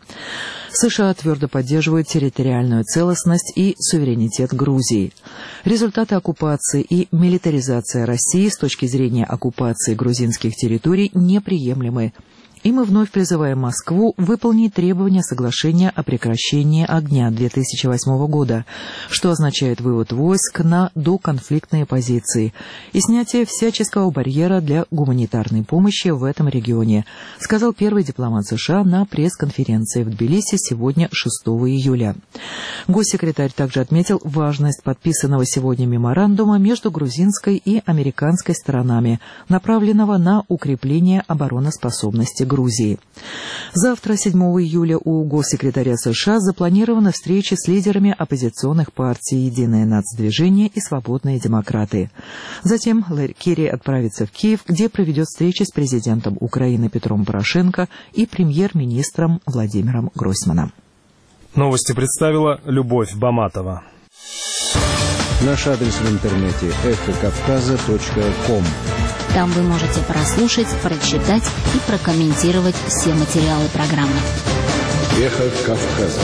S2: США твердо поддерживают территориальную целостность и суверенитет Грузии. Результаты оккупации и милитаризация России с точки зрения оккупации грузинских территорий неприемлемы. И мы вновь призываем Москву выполнить требования соглашения о прекращении огня две тысячи восьмого года, что означает вывод войск на доконфликтные позиции и снятие всяческого барьера для гуманитарной помощи в этом регионе, сказал первый дипломат США на пресс-конференции в Тбилиси сегодня, шестого июля. Госсекретарь также отметил важность подписанного сегодня меморандума между грузинской и американской сторонами, направленного на укрепление обороноспособности Грузии. Завтра, седьмого июля, у госсекретаря США запланирована встреча с лидерами оппозиционных партий «Единое нацдвижение» и «Свободные демократы». Затем Керри отправится в Киев, где проведет встречи с президентом Украины Петром Порошенко и премьер-министром Владимиром Гройсманом.
S1: Новости представила Любовь Баматова.
S12: Наш адрес в интернете – эхо кавказа точка ком.
S3: Там вы можете прослушать, прочитать и прокомментировать все материалы программы.
S6: Эхо Кавказа.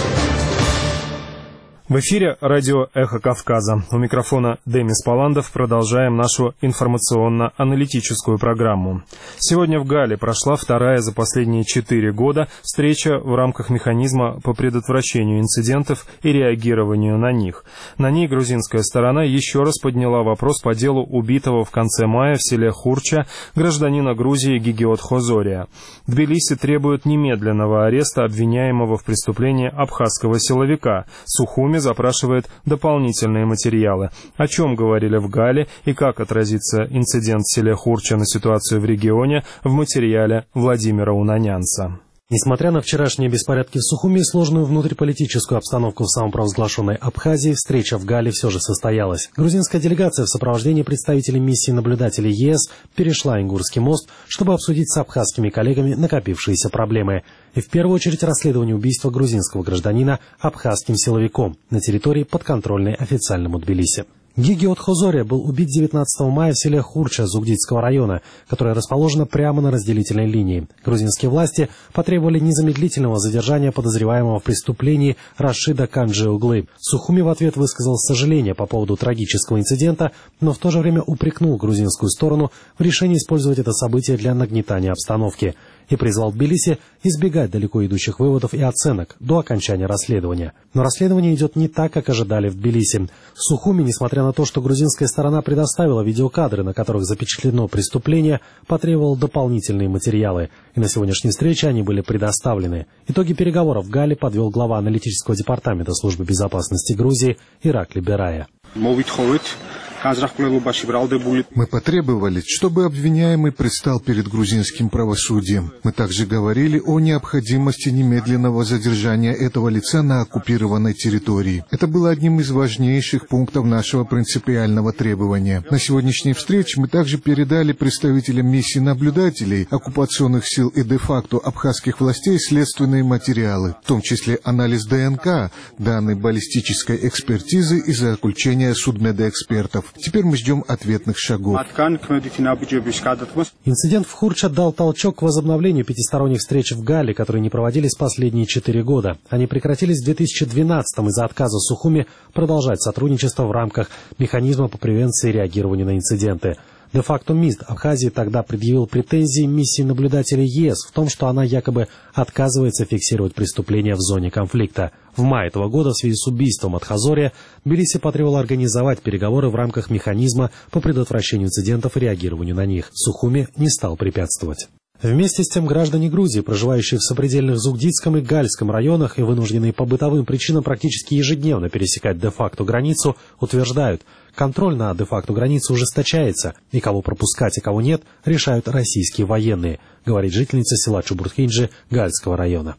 S1: В эфире радио «Эхо Кавказа». У микрофона Демис Паландов. Продолжаем нашу информационно-аналитическую программу. Сегодня в Гале прошла вторая за последние четыре года встреча в рамках механизма по предотвращению инцидентов и реагированию на них. На ней грузинская сторона еще раз подняла вопрос по делу убитого в конце мая в селе Хурча гражданина Грузии Гигиот Хозория. Тбилиси требует немедленного ареста обвиняемого в преступлении абхазского силовика. Сухуми запрашивает дополнительные материалы. О чем говорили в Гале и как отразится инцидент в селе Хурча на ситуацию в регионе, в материале Владимира Унанянца.
S5: Несмотря на вчерашние беспорядки в Сухуми и сложную внутриполитическую обстановку в самопровозглашенной Абхазии, встреча в Гале все же состоялась. Грузинская делегация в сопровождении представителей миссии наблюдателей ЕС перешла Ингурский мост, чтобы обсудить с абхазскими коллегами накопившиеся проблемы. И в первую очередь расследование убийства грузинского гражданина абхазским силовиком на территории, подконтрольной официальному Тбилиси. Гиги Отхозория был убит девятнадцатого мая в селе Хурча Зугдидского района, которое расположено прямо на разделительной линии. Грузинские власти потребовали незамедлительного задержания подозреваемого в преступлении Рашида Канджи-Углы. Сухуми в ответ высказал сожаление по поводу трагического инцидента, но в то же время упрекнул грузинскую сторону в решении использовать это событие для нагнетания обстановки и призвал Тбилиси избегать далеко идущих выводов и оценок до окончания расследования. Но расследование идет не так, как ожидали в Тбилиси. Сухуми, несмотря на то, что грузинская сторона предоставила видеокадры, на которых запечатлено преступление, потребовал дополнительные материалы, и на сегодняшней встрече они были предоставлены. Итоги переговоров в Гале подвел глава аналитического департамента службы безопасности Грузии Иракли Берая.
S13: Мы потребовали, чтобы обвиняемый предстал перед грузинским правосудием. Мы также говорили о необходимости немедленного задержания этого лица на оккупированной территории. Это было одним из важнейших пунктов нашего принципиального требования. На сегодняшней встрече мы также передали представителям миссии наблюдателей, оккупационных сил и де-факто абхазских властей следственные материалы, в том числе анализ ДНК, данные баллистической экспертизы и заключения судмедэкспертов. Теперь мы ждем ответных шагов.
S5: Инцидент в Хурча дал толчок к возобновлению пятисторонних встреч в Гале, которые не проводились последние четыре года. Они прекратились в две тысячи двенадцатом из-за отказа Сухуми продолжать сотрудничество в рамках механизма по превенции и реагированию на инциденты. Де-факто МИД Абхазии тогда предъявил претензии миссии наблюдателей ЕС в том, что она якобы отказывается фиксировать преступления в зоне конфликта. В мае этого года в связи с убийством Отхозория Тбилиси потребовал организовать переговоры в рамках механизма по предотвращению инцидентов и реагированию на них. Сухуми не стал препятствовать. Вместе с тем граждане Грузии, проживающие в сопредельных Зугдидском и Гальском районах и вынужденные по бытовым причинам практически ежедневно пересекать де-факто границу, утверждают, контроль на де-факто границе ужесточается, и кого пропускать и кого нет, решают российские военные, говорит жительница села Чубуртхинджи Гальского района.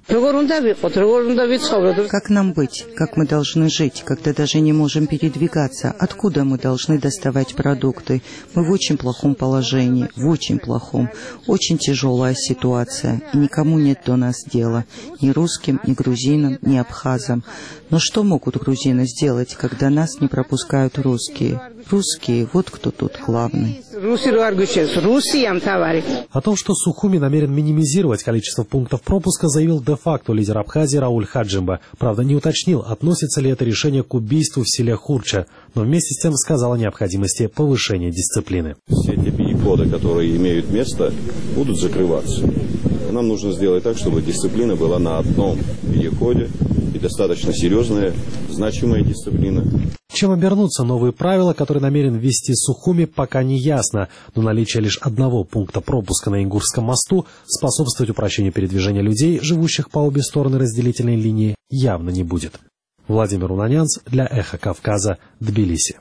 S4: Как нам быть? Как мы должны жить, когда даже не можем передвигаться? Откуда мы должны доставать продукты? Мы в очень плохом положении, в очень плохом. Очень тяжелая ситуация, и никому нет до нас дела. Ни русским, ни грузинам, ни абхазам. Но что могут грузины сделать, когда нас не пропускают русские? Русские, вот кто тут главный.
S5: О том, что Сухуми намерен минимизировать количество пунктов пропуска, заявил де-факто лидер Абхазии Рауль Хаджимба. Правда, не уточнил, относится ли это решение к убийству в селе Хурча, но вместе с тем сказал о необходимости повышения дисциплины.
S14: Все те переходы, которые имеют место, будут закрываться. Нам нужно сделать так, чтобы дисциплина была на одном переходе, и достаточно серьезная, значимая дисциплина.
S5: Чем обернутся новые правила, которые намерен ввести Сухуми, пока не ясно, но наличие лишь одного пункта пропуска на Ингурском мосту способствовать упрощению передвижения людей, живущих по обе стороны разделительной линии, явно не будет. Владимир Унанянц для «Эхо Кавказа», Тбилиси.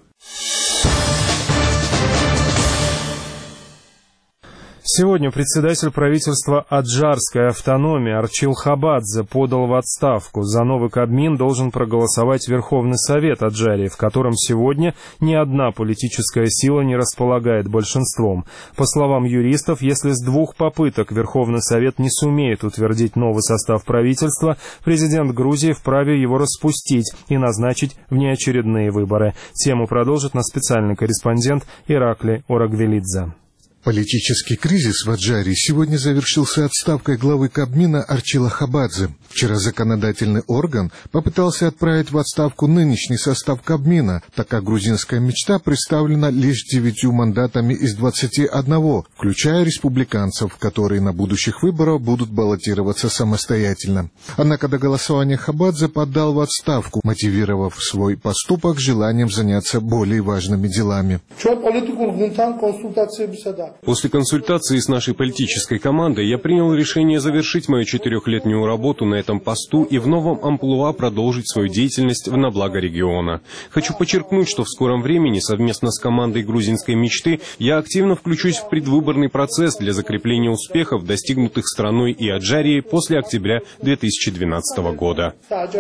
S1: Сегодня председатель правительства Аджарской автономии Арчил Хабадзе подал в отставку. За новый Кабмин должен проголосовать Верховный Совет Аджарии, в котором сегодня ни одна политическая сила не располагает большинством. По словам юристов, если с двух попыток Верховный Совет не сумеет утвердить новый состав правительства, президент Грузии вправе его распустить и назначить внеочередные выборы. Тему продолжит наш специальный корреспондент Иракли Орагвелидзе.
S13: Политический кризис в Аджарии сегодня завершился отставкой главы Кабмина Арчила Хабадзе. Вчера законодательный орган попытался отправить в отставку нынешний состав Кабмина, так как грузинская мечта представлена лишь девятью мандатами из двадцати одного, включая республиканцев, которые на будущих выборах будут баллотироваться самостоятельно. Однако до голосования Хабадзе подал в отставку, мотивировав свой поступок желанием заняться более важными делами.
S15: После консультации с нашей политической командой я принял решение завершить мою четырехлетнюю работу на этом посту и в новом амплуа продолжить свою деятельность в на благо региона. Хочу подчеркнуть, что в скором времени совместно с командой грузинской мечты я активно включусь в предвыборный процесс для закрепления успехов, достигнутых страной и Аджарией после октября две тысячи двенадцатого года.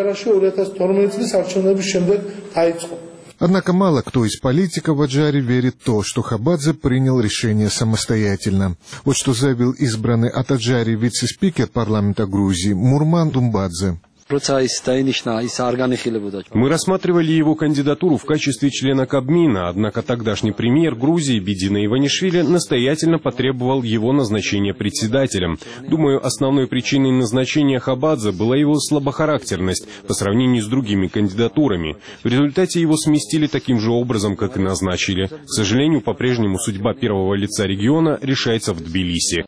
S13: Однако мало кто из политиков в Аджаре верит в то, что Хабадзе принял решение самостоятельно. Вот что заявил избранный от Аджари вице-спикер парламента Грузии Мурман Думбадзе.
S15: Мы рассматривали его кандидатуру в качестве члена Кабмина, однако тогдашний премьер Грузии Бидина Иванишвили настоятельно потребовал его назначения председателем. Думаю, основной причиной назначения Хабадзе была его слабохарактерность по сравнению с другими кандидатурами. В результате его сместили таким же образом, как и назначили. К сожалению, по-прежнему судьба первого лица региона решается в Тбилиси.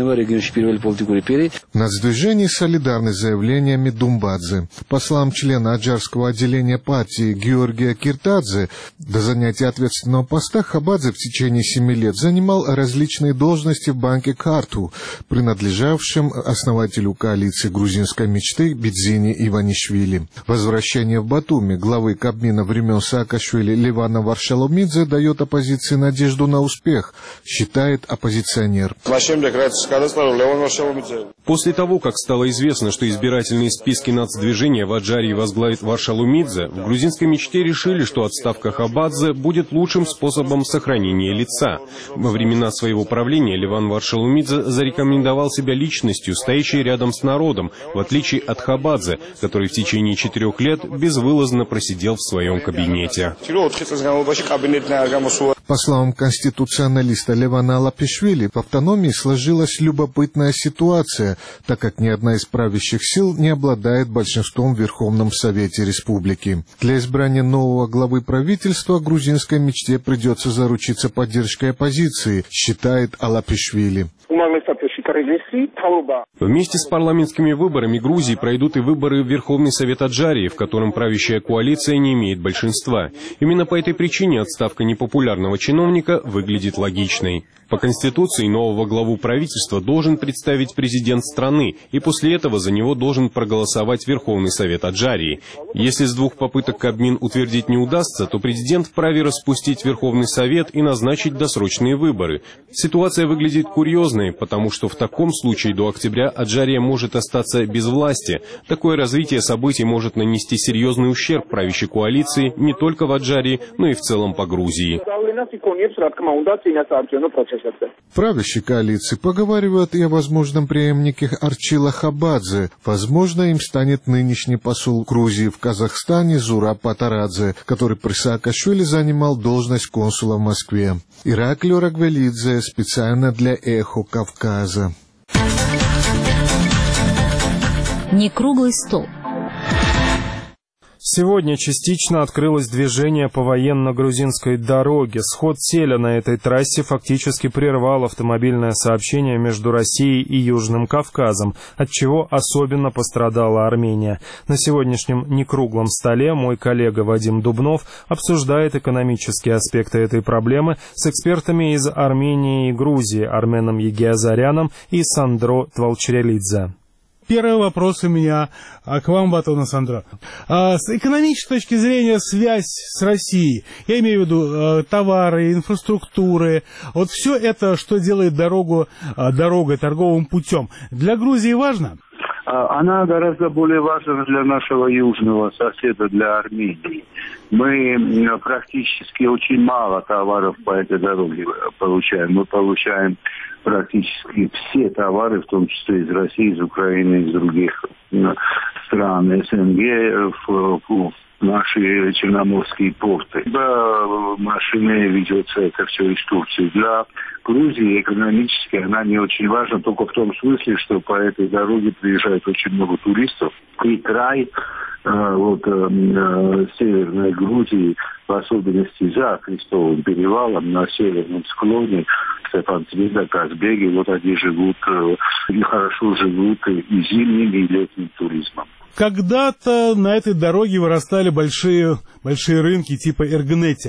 S13: В нацдвижении солидарны с заявлениями Думбадзе. По словам члена аджарского отделения партии Георгия Киртадзе, до занятия ответственного поста Хабадзе в течение семи лет занимал различные должности в банке Карту, принадлежавшем основателю коалиции грузинской мечты Бидзине Иванишвили. Возвращение в Батуми главы Кабмина времен Саакашвили Левана Варшаломидзе дает оппозиции надежду на успех, считает оппозиционер.
S15: После того, как стало известно, что избирательные списки нацдвижения в Аджарии возглавит Варшаломидзе, в грузинской мечте решили, что отставка Хабадзе будет лучшим способом сохранения лица. Во времена своего правления Леван Варшаломидзе зарекомендовал себя личностью, стоящей рядом с народом, в отличие от Хабадзе, который в течение четырех лет безвылазно просидел в своем кабинете.
S13: По словам конституционалиста Левана Алапишвили, в автономии сложилась любопытная ситуация, так как ни одна из правящих сил не обладает большинством в Верховном Совете Республики. Для избрания нового главы правительства грузинской мечте придется заручиться поддержкой оппозиции, считает Алапишвили.
S15: Вместе с парламентскими выборами Грузии пройдут и выборы в Верховный Совет Аджарии, в котором правящая коалиция не имеет большинства. Именно по этой причине отставка непопулярного чиновника выглядит логичной. По Конституции нового главу правительства должен представить президент страны, и после этого за него должен проголосовать Верховный Совет Аджарии. Если с двух попыток Кабмин утвердить не удастся, то президент вправе распустить Верховный Совет и назначить досрочные выборы. Ситуация выглядит курьезной, потому что в таком случае до октября Аджария может остаться без власти. Такое развитие событий может нанести серьезный ущерб правящей коалиции не только в Аджарии, но и в целом по Грузии.
S13: В правящей коалиции поговаривают и о возможном преемнике Арчила Хабадзе. Возможно, им станет нынешний посол Грузии в Казахстане Зураб Патарадзе, который при Саакашвили занимал должность консула в Москве. Ираклий Рагвелидзе специально для «Эхо Кавказа».
S3: Не круглый стол.
S1: Сегодня частично открылось движение по военно-грузинской дороге. Сход селя на этой трассе фактически прервал автомобильное сообщение между Россией и Южным Кавказом, от чего особенно пострадала Армения. На сегодняшнем некруглом столе мой коллега Вадим Дубнов обсуждает экономические аспекты этой проблемы с экспертами из Армении и Грузии Арменом Егиазаряном и Сандро Твалчрелидзе.
S16: Первый вопрос у меня к вам, Батон Сандро. С экономической точки зрения связь с Россией, я имею в виду товары, инфраструктуры, вот все это, что делает дорогу дорогой, торговым путем, для Грузии важно?
S17: Она гораздо более важна для нашего южного соседа, для Армении. Мы практически очень мало товаров по этой дороге получаем. Мы получаем практически все товары, в том числе из России, из Украины, из других стран СНГ, в, в наши черноморские порты. Либо машины ведется это все из Турции. Для Грузии экономически она не очень важна, только в том смысле, что по этой дороге приезжает очень много туристов. И край вот, северной Грузии, в особенности за Крестовым перевалом, на северном склоне, Стефан-Цвида, Казбеги, вот они живут, и хорошо живут и зимним, и летним туризмом.
S16: когда-то на этой дороге вырастали большие, большие рынки типа Эргнети.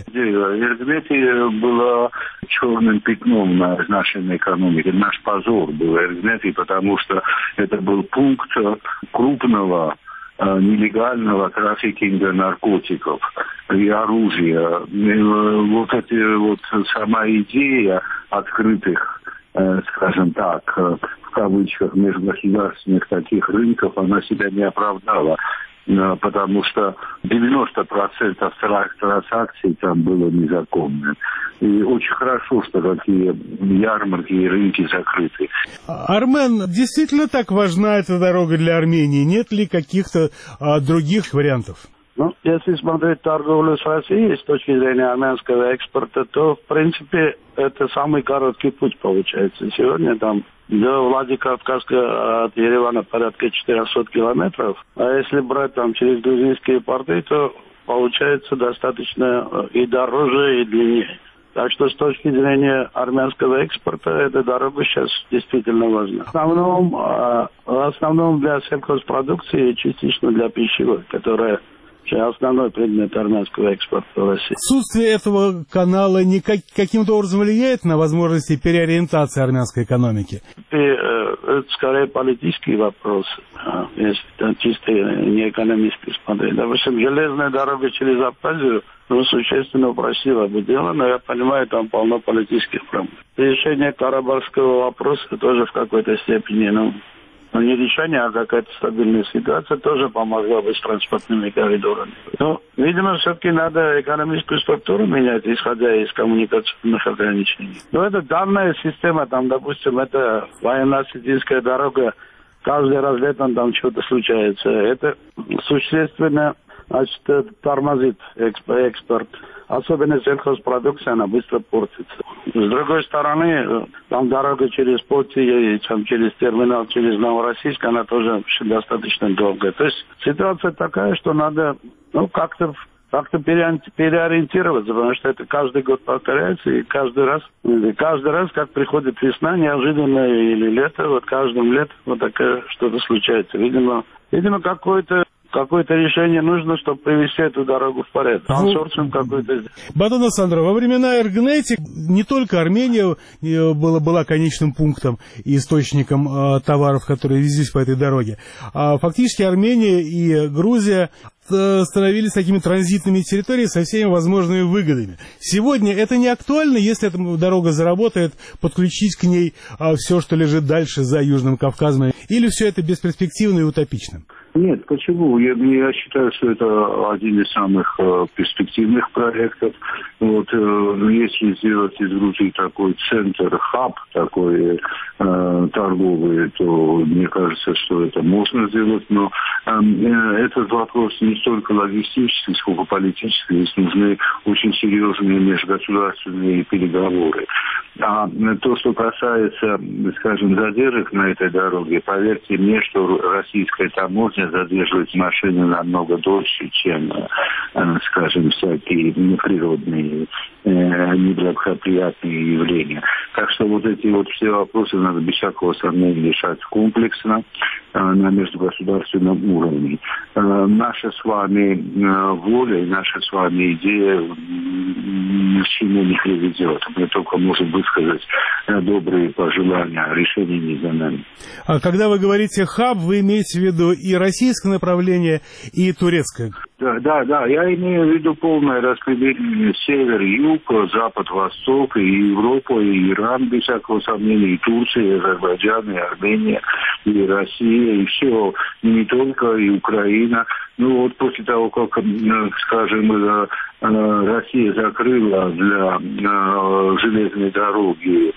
S17: Эргнети было черным пятном на нашей экономике. Наш позор был Эргнети, потому что это был пункт крупного нелегального трафикинга наркотиков и оружия. Вот эта вот сама идея открытых, скажем так, в кавычках, межгосударственных таких рынков, она себя не оправдала, потому что девяносто процентов транзакций там было незаконно. И очень хорошо, что такие ярмарки и рынки закрыты.
S16: Армен, действительно так важна эта дорога для Армении? Нет ли каких-то а, других вариантов?
S18: Ну, если смотреть торговлю с Россией с точки зрения армянского экспорта, то, в принципе, это самый короткий путь получается. Сегодня там до Владикавказа от Еревана порядка четыреста километров. А если брать там через грузинские порты, то получается достаточно и дороже, и длиннее. Так что с точки зрения армянского экспорта эта дорога сейчас действительно важна. В основном, в основном для сельхозпродукции и частично для пищевой, которая основной предмет армянского экспорта в России.
S16: Отсутствие этого канала никак, каким-то образом влияет на возможности переориентации армянской экономики?
S18: И, э, это скорее политический вопрос, если там чисто не экономически смотреть. Допустим, железная дорога через Абхазию ну, существенно упростила бы дело, но я понимаю, там полно политических проблем. Решение карабахского вопроса тоже в какой-то степени, ну, но не решение, а какая-то стабильная ситуация тоже помогла бы с транспортными коридорами. Но, видимо, все-таки надо экономическую структуру менять, исходя из коммуникационных ограничений. Но это данная система, там, допустим, это военно-осетинская дорога, каждый раз летом там что-то случается. Это существенно, значит, тормозит экспорт. Особенно сельхозпродукция, она быстро портится. С другой стороны, там дорога через Поти, там, через терминал, через Новороссийск, она тоже достаточно долгая. То есть ситуация такая, что надо ну, как-то как-то переориентироваться, потому что это каждый год повторяется, и каждый раз, и каждый раз, как приходит весна, неожиданно, или лето, вот каждым летом вот такое что-то случается. Видимо, видимо какое-то Какое-то решение нужно, чтобы привести эту дорогу в порядок. Консорциум какой-то.
S16: Батон Александр, во времена Эргнети не только Армения была, была конечным пунктом и источником э, товаров, которые везлись по этой дороге, а фактически Армения и Грузия становились такими транзитными территориями со всеми возможными выгодами. Сегодня это не актуально, если эта дорога заработает, подключить к ней а, все, что лежит дальше за Южным Кавказом, или все это бесперспективно и утопично?
S17: Нет, почему? Я, я считаю, что это один из самых э, перспективных проектов. Вот, э, если сделать из Грузии такой центр, хаб такой э, торговый, то мне кажется, что это можно сделать. Но э, этот вопрос не столько логистический, сколько политический. Здесь нужны очень серьезные межгосударственные переговоры. А то, что касается, скажем, задержек на этой дороге, поверьте мне, что российская таможня задерживает машины намного дольше, чем, скажем, всякие неприродные, неблагоприятные явления. Так что вот эти вот все вопросы надо без всякого сомнения решать комплексно на межгосударственном уровне. Наша с вами воля и наша с вами идея ни к чему не приведет. Мы только можем высказать добрые пожелания, а решение не за нами.
S16: А когда вы говорите «хаб», вы имеете в виду и российское направление, и турецкое?
S17: Да, да, да. Я имею в виду полное распределение север-юг, запад-восток, и Европа, и Иран, без всякого сомнения, и Турция, и Азербайджан, и Армения, и Россия, и все, не только, и Украина. Ну вот после того, как, скажем, Россия закрыла для железной дороги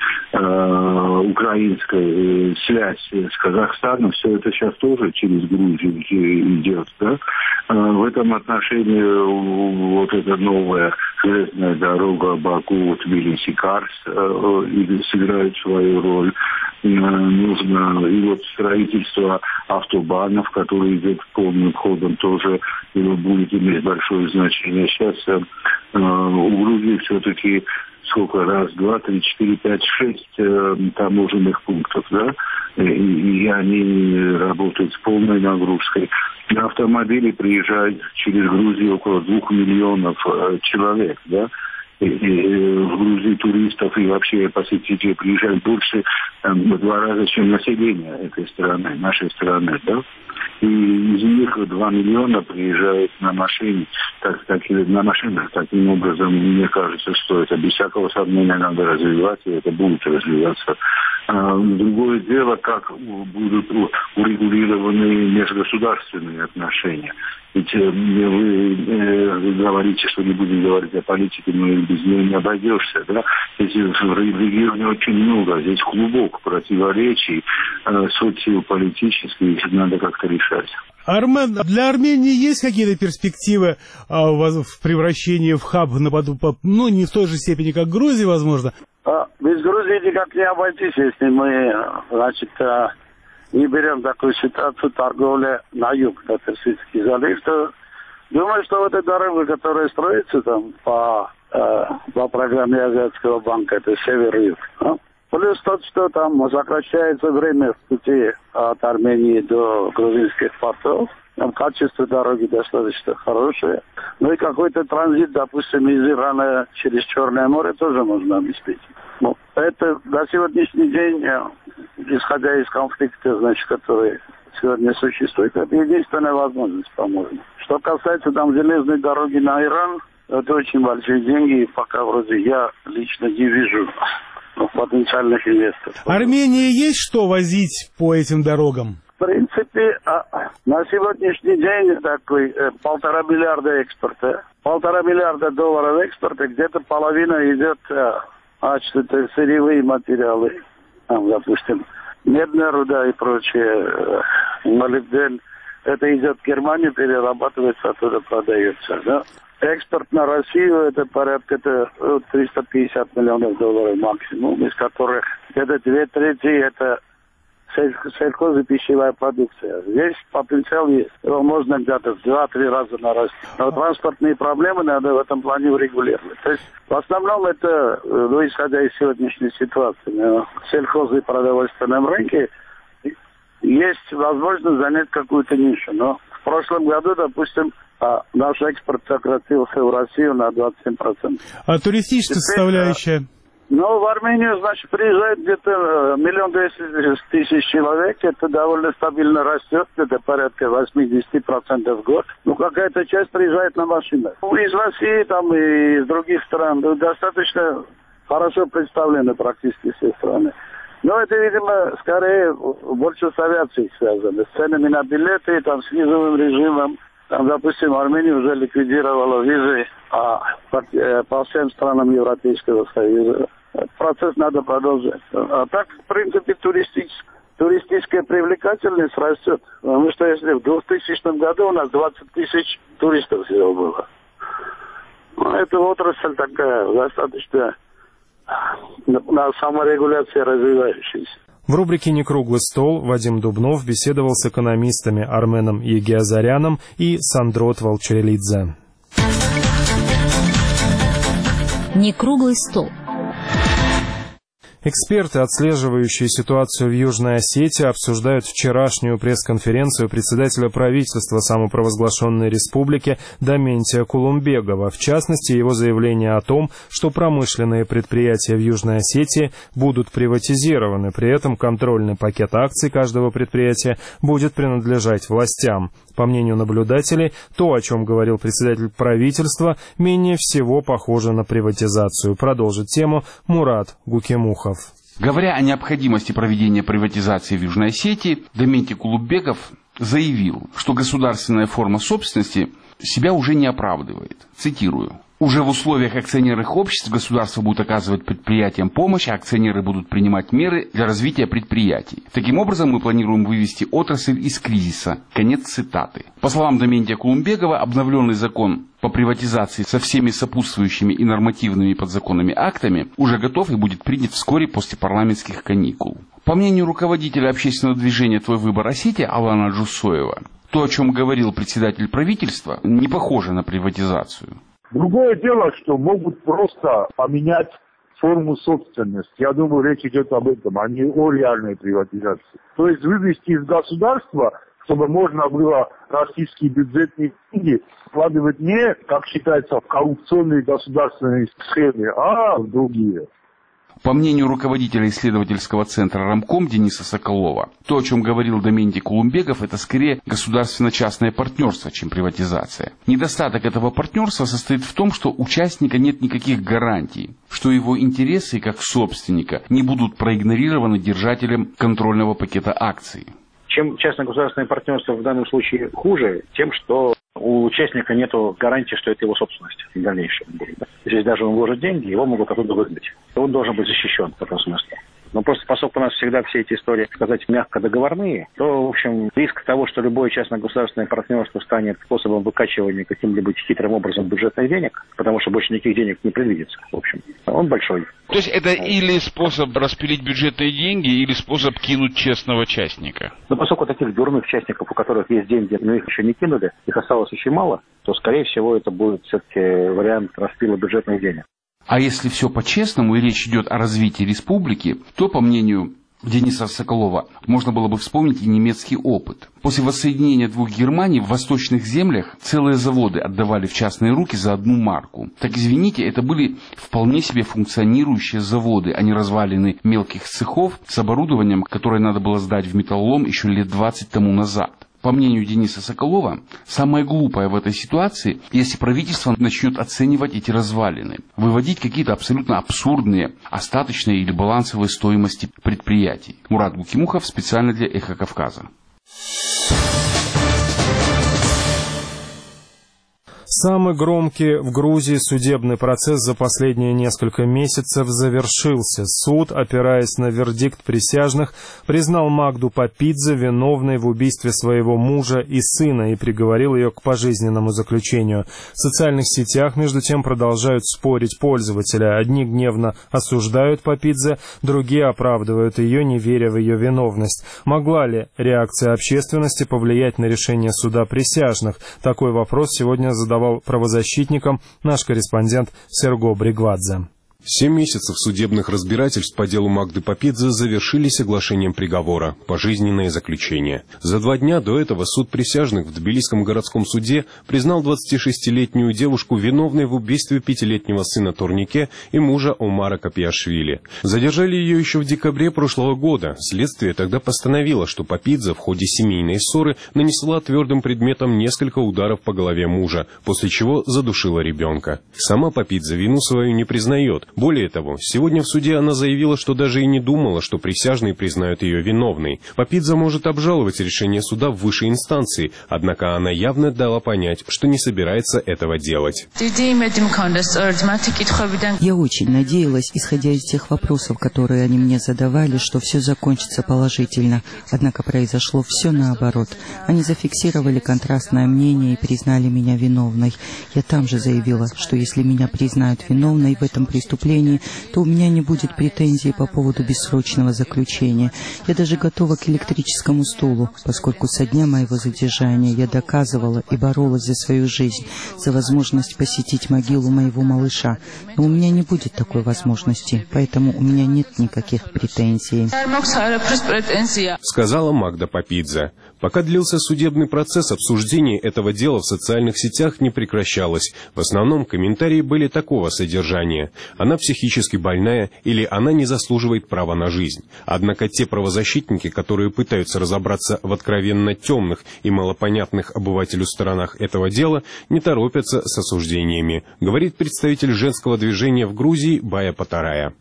S17: украинской связь с Казахстаном, все это сейчас тоже через Грузию идет, да? В этом отношении вот эта новая железная дорога Баку-Тбилиси-Карс сыграет свою роль. Нужно и вот строительство автобанов, которое идет полным ходом, тоже будет иметь большое значение. Сейчас у Грузии все-таки сколько, раз, два, три, четыре, пять, шесть э, таможенных пунктов, да, и, и они работают с полной нагрузкой. На автомобиле приезжают через Грузию около двух миллионов э, человек, да, и, и в Грузии туристов и вообще посетителей приезжают больше э, в два раза, чем население этой страны, нашей страны, да. И из них два миллиона приезжают на машине, так, так, на машинах. Таким образом, мне кажется, что это без всякого сомнения надо развивать, и это будет развиваться. А, другое дело, как будут урегулированы межгосударственные отношения. Ведь э, вы э, говорите, что не будем говорить о политике, но и без нее не обойдешься, да? Здесь в регионе очень много, здесь клубок противоречий, э, социополитических, их надо как-то решать.
S16: Армен, для Армении есть какие-то перспективы а, в превращении в хаб, ну, не в той же степени, как Грузия, возможно?
S18: А, без Грузии никак не обойтись, если мы, значит, не берем такую ситуацию торговли на юг, на Персидский залив, то думаю, что вот эта дорога, которая строится там по, э, по программе Азиатского банка, это север-юг. А? Плюс тот, что там сокращается время в пути от Армении до грузинских портов. Там качество дороги достаточно хорошее. Ну и какой-то транзит, допустим, из Ирана через Черное море тоже можно обеспечить. Ну, это на сегодняшний день, исходя из конфликта, значит, который сегодня существует, это единственная возможность, по-моему. Что касается там железной дороги на Иран, это очень большие деньги, и пока вроде я лично не вижу потенциальных инвесторов.
S16: Армении есть что возить по этим дорогам?
S18: В принципе, на сегодняшний день такой полтора миллиарда экспорта, полтора миллиарда долларов экспорта, где-то половина идет, значит, это сырьевые материалы, там, допустим, медная руда и прочее, молибден, это идет в Германию, перерабатывается, оттуда продается, да. Экспорт на Россию это порядка триста пятьдесят миллионов долларов максимум, из которых где-то две трети это сельхоз и пищевая продукция. Здесь потенциал есть. Его можно где-то в два-три раза нарастить. Но транспортные проблемы надо в этом плане урегулировать. То есть в основном это, ну, исходя из сегодняшней ситуации, на сельхоз и продовольственном рынке есть возможность занять какую-то нишу. Но в прошлом году, допустим, а наш экспорт сократился в Россию на двадцать семь процентов.
S16: А туристическая составляющая?
S18: Ну, в Армению, значит, приезжает где-то миллион двести тысяч человек. Это довольно стабильно растет, это порядка восемьдесят процентов в год. Ну, какая-то часть приезжает на машинах. Из России там и из других стран достаточно хорошо представлены практически все страны. Но это, видимо, скорее больше с авиацией связано. С ценами на билеты, там, с визовым режимом. Там, допустим, Армения уже ликвидировала визы а, по, по всем странам Европейского Союза. Этот процесс надо продолжать. А так, в принципе, туристическая, туристическая привлекательность растет. Потому что если в двухтысячном году у нас двадцать тысяч туристов всего было. Ну, это отрасль такая достаточно на саморегуляции развивающаяся.
S1: В рубрике «Некруглый стол» Вадим Дубнов беседовал с экономистами Арменом Егиазаряном и Сандрот Волчерелидзе.
S3: «Некруглый стол».
S1: Эксперты, отслеживающие ситуацию в Южной Осетии, обсуждают вчерашнюю пресс-конференцию председателя правительства самопровозглашенной республики Даментия Кулумбегова, в частности, его заявление о том, что промышленные предприятия в Южной Осетии будут приватизированы, при этом контрольный пакет акций каждого предприятия будет принадлежать властям. По мнению наблюдателей, то, о чем говорил председатель правительства, менее всего похоже на приватизацию. Продолжит тему Мурат Гукемухов.
S19: Говоря о необходимости проведения приватизации в Южной Осетии, Даментий Кулумбегов заявил, что государственная форма собственности себя уже не оправдывает. Цитирую. Уже в условиях акционерных обществ государство будет оказывать предприятиям помощь, а акционеры будут принимать меры для развития предприятий. Таким образом, мы планируем вывести отрасль из кризиса. Конец цитаты. По словам Даментия Кулумбегова, обновленный закон по приватизации со всеми сопутствующими и нормативными подзаконными актами уже готов и будет принят вскоре после парламентских каникул. По мнению руководителя общественного движения «Твой выбор Осетия» Алана Джусоева, то, о чем говорил председатель правительства, не похоже на приватизацию.
S20: Другое дело, что могут просто поменять
S17: форму собственности. Я думаю, речь идет об этом, а не о реальной приватизации. То есть вывести из государства, чтобы можно было российские бюджетные деньги вкладывать не, как считается, в коррупционные государственные схемы, а в другие.
S19: По мнению руководителя исследовательского центра «Рамком» Дениса Соколова, то, о чем говорил Дементий Кулумбеков, это скорее государственно-частное партнерство, чем приватизация. Недостаток этого партнерства состоит в том, что у участника нет никаких гарантий, что его интересы как собственника не будут проигнорированы держателем контрольного пакета акций.
S20: Чем частно-государственное партнерство в данном случае хуже, тем, что у участника нет гарантии, что это его собственность в дальнейшем будет. Да? Если даже он вложит деньги, его могут оттуда выгнать. Он должен быть защищен в этом смысле. Но просто поскольку у нас всегда все эти истории, так сказать, мягко договорные, то, в общем, риск того, что любое частно-государственное партнерство станет способом выкачивания каким-либо хитрым образом бюджетных денег, потому что больше никаких денег не предвидится, в общем, он большой.
S19: То есть это или способ распилить бюджетные деньги, или способ кинуть честного частника?
S20: Но поскольку таких дурных частников, у которых есть деньги, но их еще не кинули, их осталось очень мало, то, скорее всего, это будет все-таки вариант распила бюджетных денег.
S19: А если все по-честному и речь идет о развитии республики, то, по мнению Дениса Соколова, можно было бы вспомнить и немецкий опыт. После воссоединения двух Германий в восточных землях целые заводы отдавали в частные руки за одну марку. Так извините, это были вполне себе функционирующие заводы, а не развалины мелких цехов с оборудованием, которое надо было сдать в металлолом еще лет двадцать тому назад. По мнению Дениса Соколова, самое глупое в этой ситуации, если правительство начнет оценивать эти развалины, выводить какие-то абсолютно абсурдные остаточные или балансовые стоимости предприятий. Мурат Гукимухов специально для «Эхо Кавказа».
S1: Самый громкий в Грузии судебный процесс за последние несколько месяцев завершился. Суд, опираясь на вердикт присяжных, признал Магду Папидзе виновной в убийстве своего мужа и сына и приговорил ее к пожизненному заключению. В социальных сетях, между тем, продолжают спорить пользователи. Одни гневно осуждают Папидзе, другие оправдывают ее, не веря в ее виновность. Могла ли реакция общественности повлиять на решение суда присяжных? Такой вопрос сегодня задавал правозащитникам наш корреспондент Серго Бригвадзе.
S15: Семь месяцев судебных разбирательств по делу Магды Папидзе завершились соглашением приговора – пожизненное заключение. За два дня до этого суд присяжных в Тбилисском городском суде признал двадцатишестилетнюю девушку виновной в убийстве пятилетнего сына Турнике и мужа Омара Капиашвили. Задержали ее еще в декабре прошлого года. Следствие тогда постановило, что Папидзе в ходе семейной ссоры нанесла твердым предметом несколько ударов по голове мужа, после чего задушила ребенка. Сама Папидзе вину свою не признает. Более того, сегодня в суде она заявила, что даже и не думала, что присяжные признают ее виновной. Папидзе может обжаловать решение суда в высшей инстанции, однако она явно дала понять, что не собирается этого делать.
S4: Я очень надеялась, исходя из тех вопросов, которые они мне задавали, что все закончится положительно. Однако произошло все наоборот. Они зафиксировали контрастное мнение и признали меня виновной. Я там же заявила, что если меня признают виновной в этом преступлении, то у меня не будет претензий по поводу бессрочного заключения. Я даже готова к электрическому стулу, поскольку со дня моего задержания я доказывала и боролась за свою жизнь, за возможность посетить могилу моего малыша. Но у меня не будет такой возможности, поэтому у меня нет никаких претензий.
S15: Сказала Магда Папидзе. Пока длился судебный процесс, обсуждение этого дела в социальных сетях не прекращалось. В основном комментарии были такого содержания: она психически больная или она не заслуживает права на жизнь. Однако те правозащитники, которые пытаются разобраться в откровенно темных и малопонятных обывателю сторонах этого дела, не торопятся с осуждениями, говорит представитель женского движения в Грузии Бая Патарая.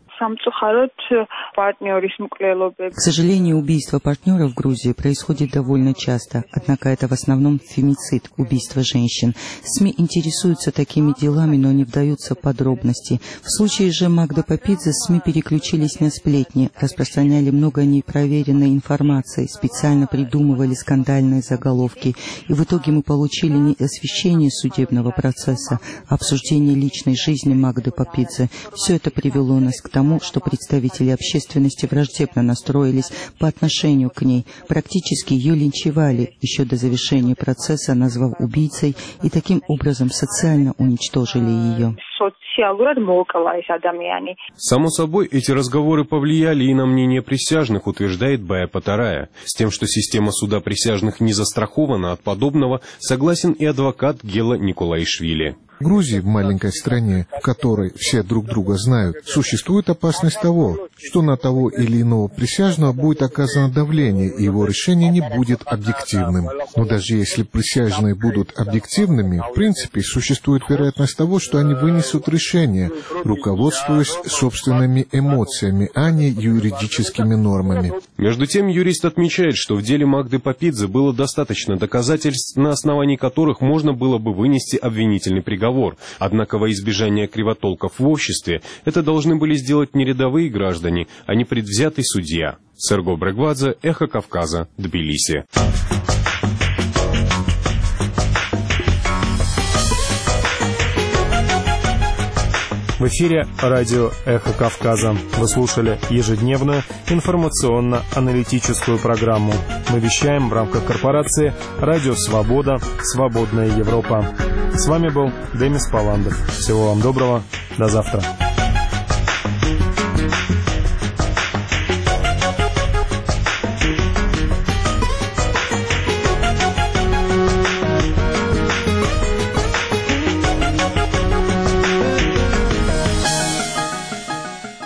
S4: К сожалению, убийство партнера в Грузии происходит довольно часто, однако это в основном фемицид, убийство женщин. СМИ интересуются такими делами, но не вдаются в подробности. В случае же Магды Папидзе СМИ переключились на сплетни, распространяли много непроверенной информации, специально придумывали скандальные заголовки, и в итоге мы получили не освещение судебного процесса, а обсуждение личной жизни Магды Папидзе. Все это привело нас к тому, что представители общественности враждебно настроились по отношению к ней. Практически ее линчевали еще до завершения процесса, назвав убийцей, и таким образом социально уничтожили ее.
S15: Само собой, эти разговоры повлияли и на мнение присяжных, утверждает Бая Патарая. С тем, что система суда присяжных не застрахована от подобного, согласен и адвокат Гела Николаишвили.
S13: В Грузии, в маленькой стране, в которой все друг друга знают, существует опасность того, что на того или иного присяжного будет оказано давление, и его решение не будет объективным. Но даже если присяжные будут объективными, в принципе, существует вероятность того, что они вынесут решение, руководствуясь собственными эмоциями, а не юридическими нормами.
S15: Между тем, юрист отмечает, что в деле Магды Попидзе было достаточно доказательств, на основании которых можно было бы вынести обвинительный приговор. Однако во избежание кривотолков в обществе это должны были сделать не рядовые граждане, а не предвзятый судья. Серго Брегвадзе, Эхо Кавказа, Тбилиси.
S1: В эфире радио «Эхо Кавказа». Вы слушали ежедневную информационно-аналитическую программу. Мы вещаем в рамках корпорации «Радио Свобода. Свободная Европа». С вами был Демис Паландов. Всего вам доброго. До завтра.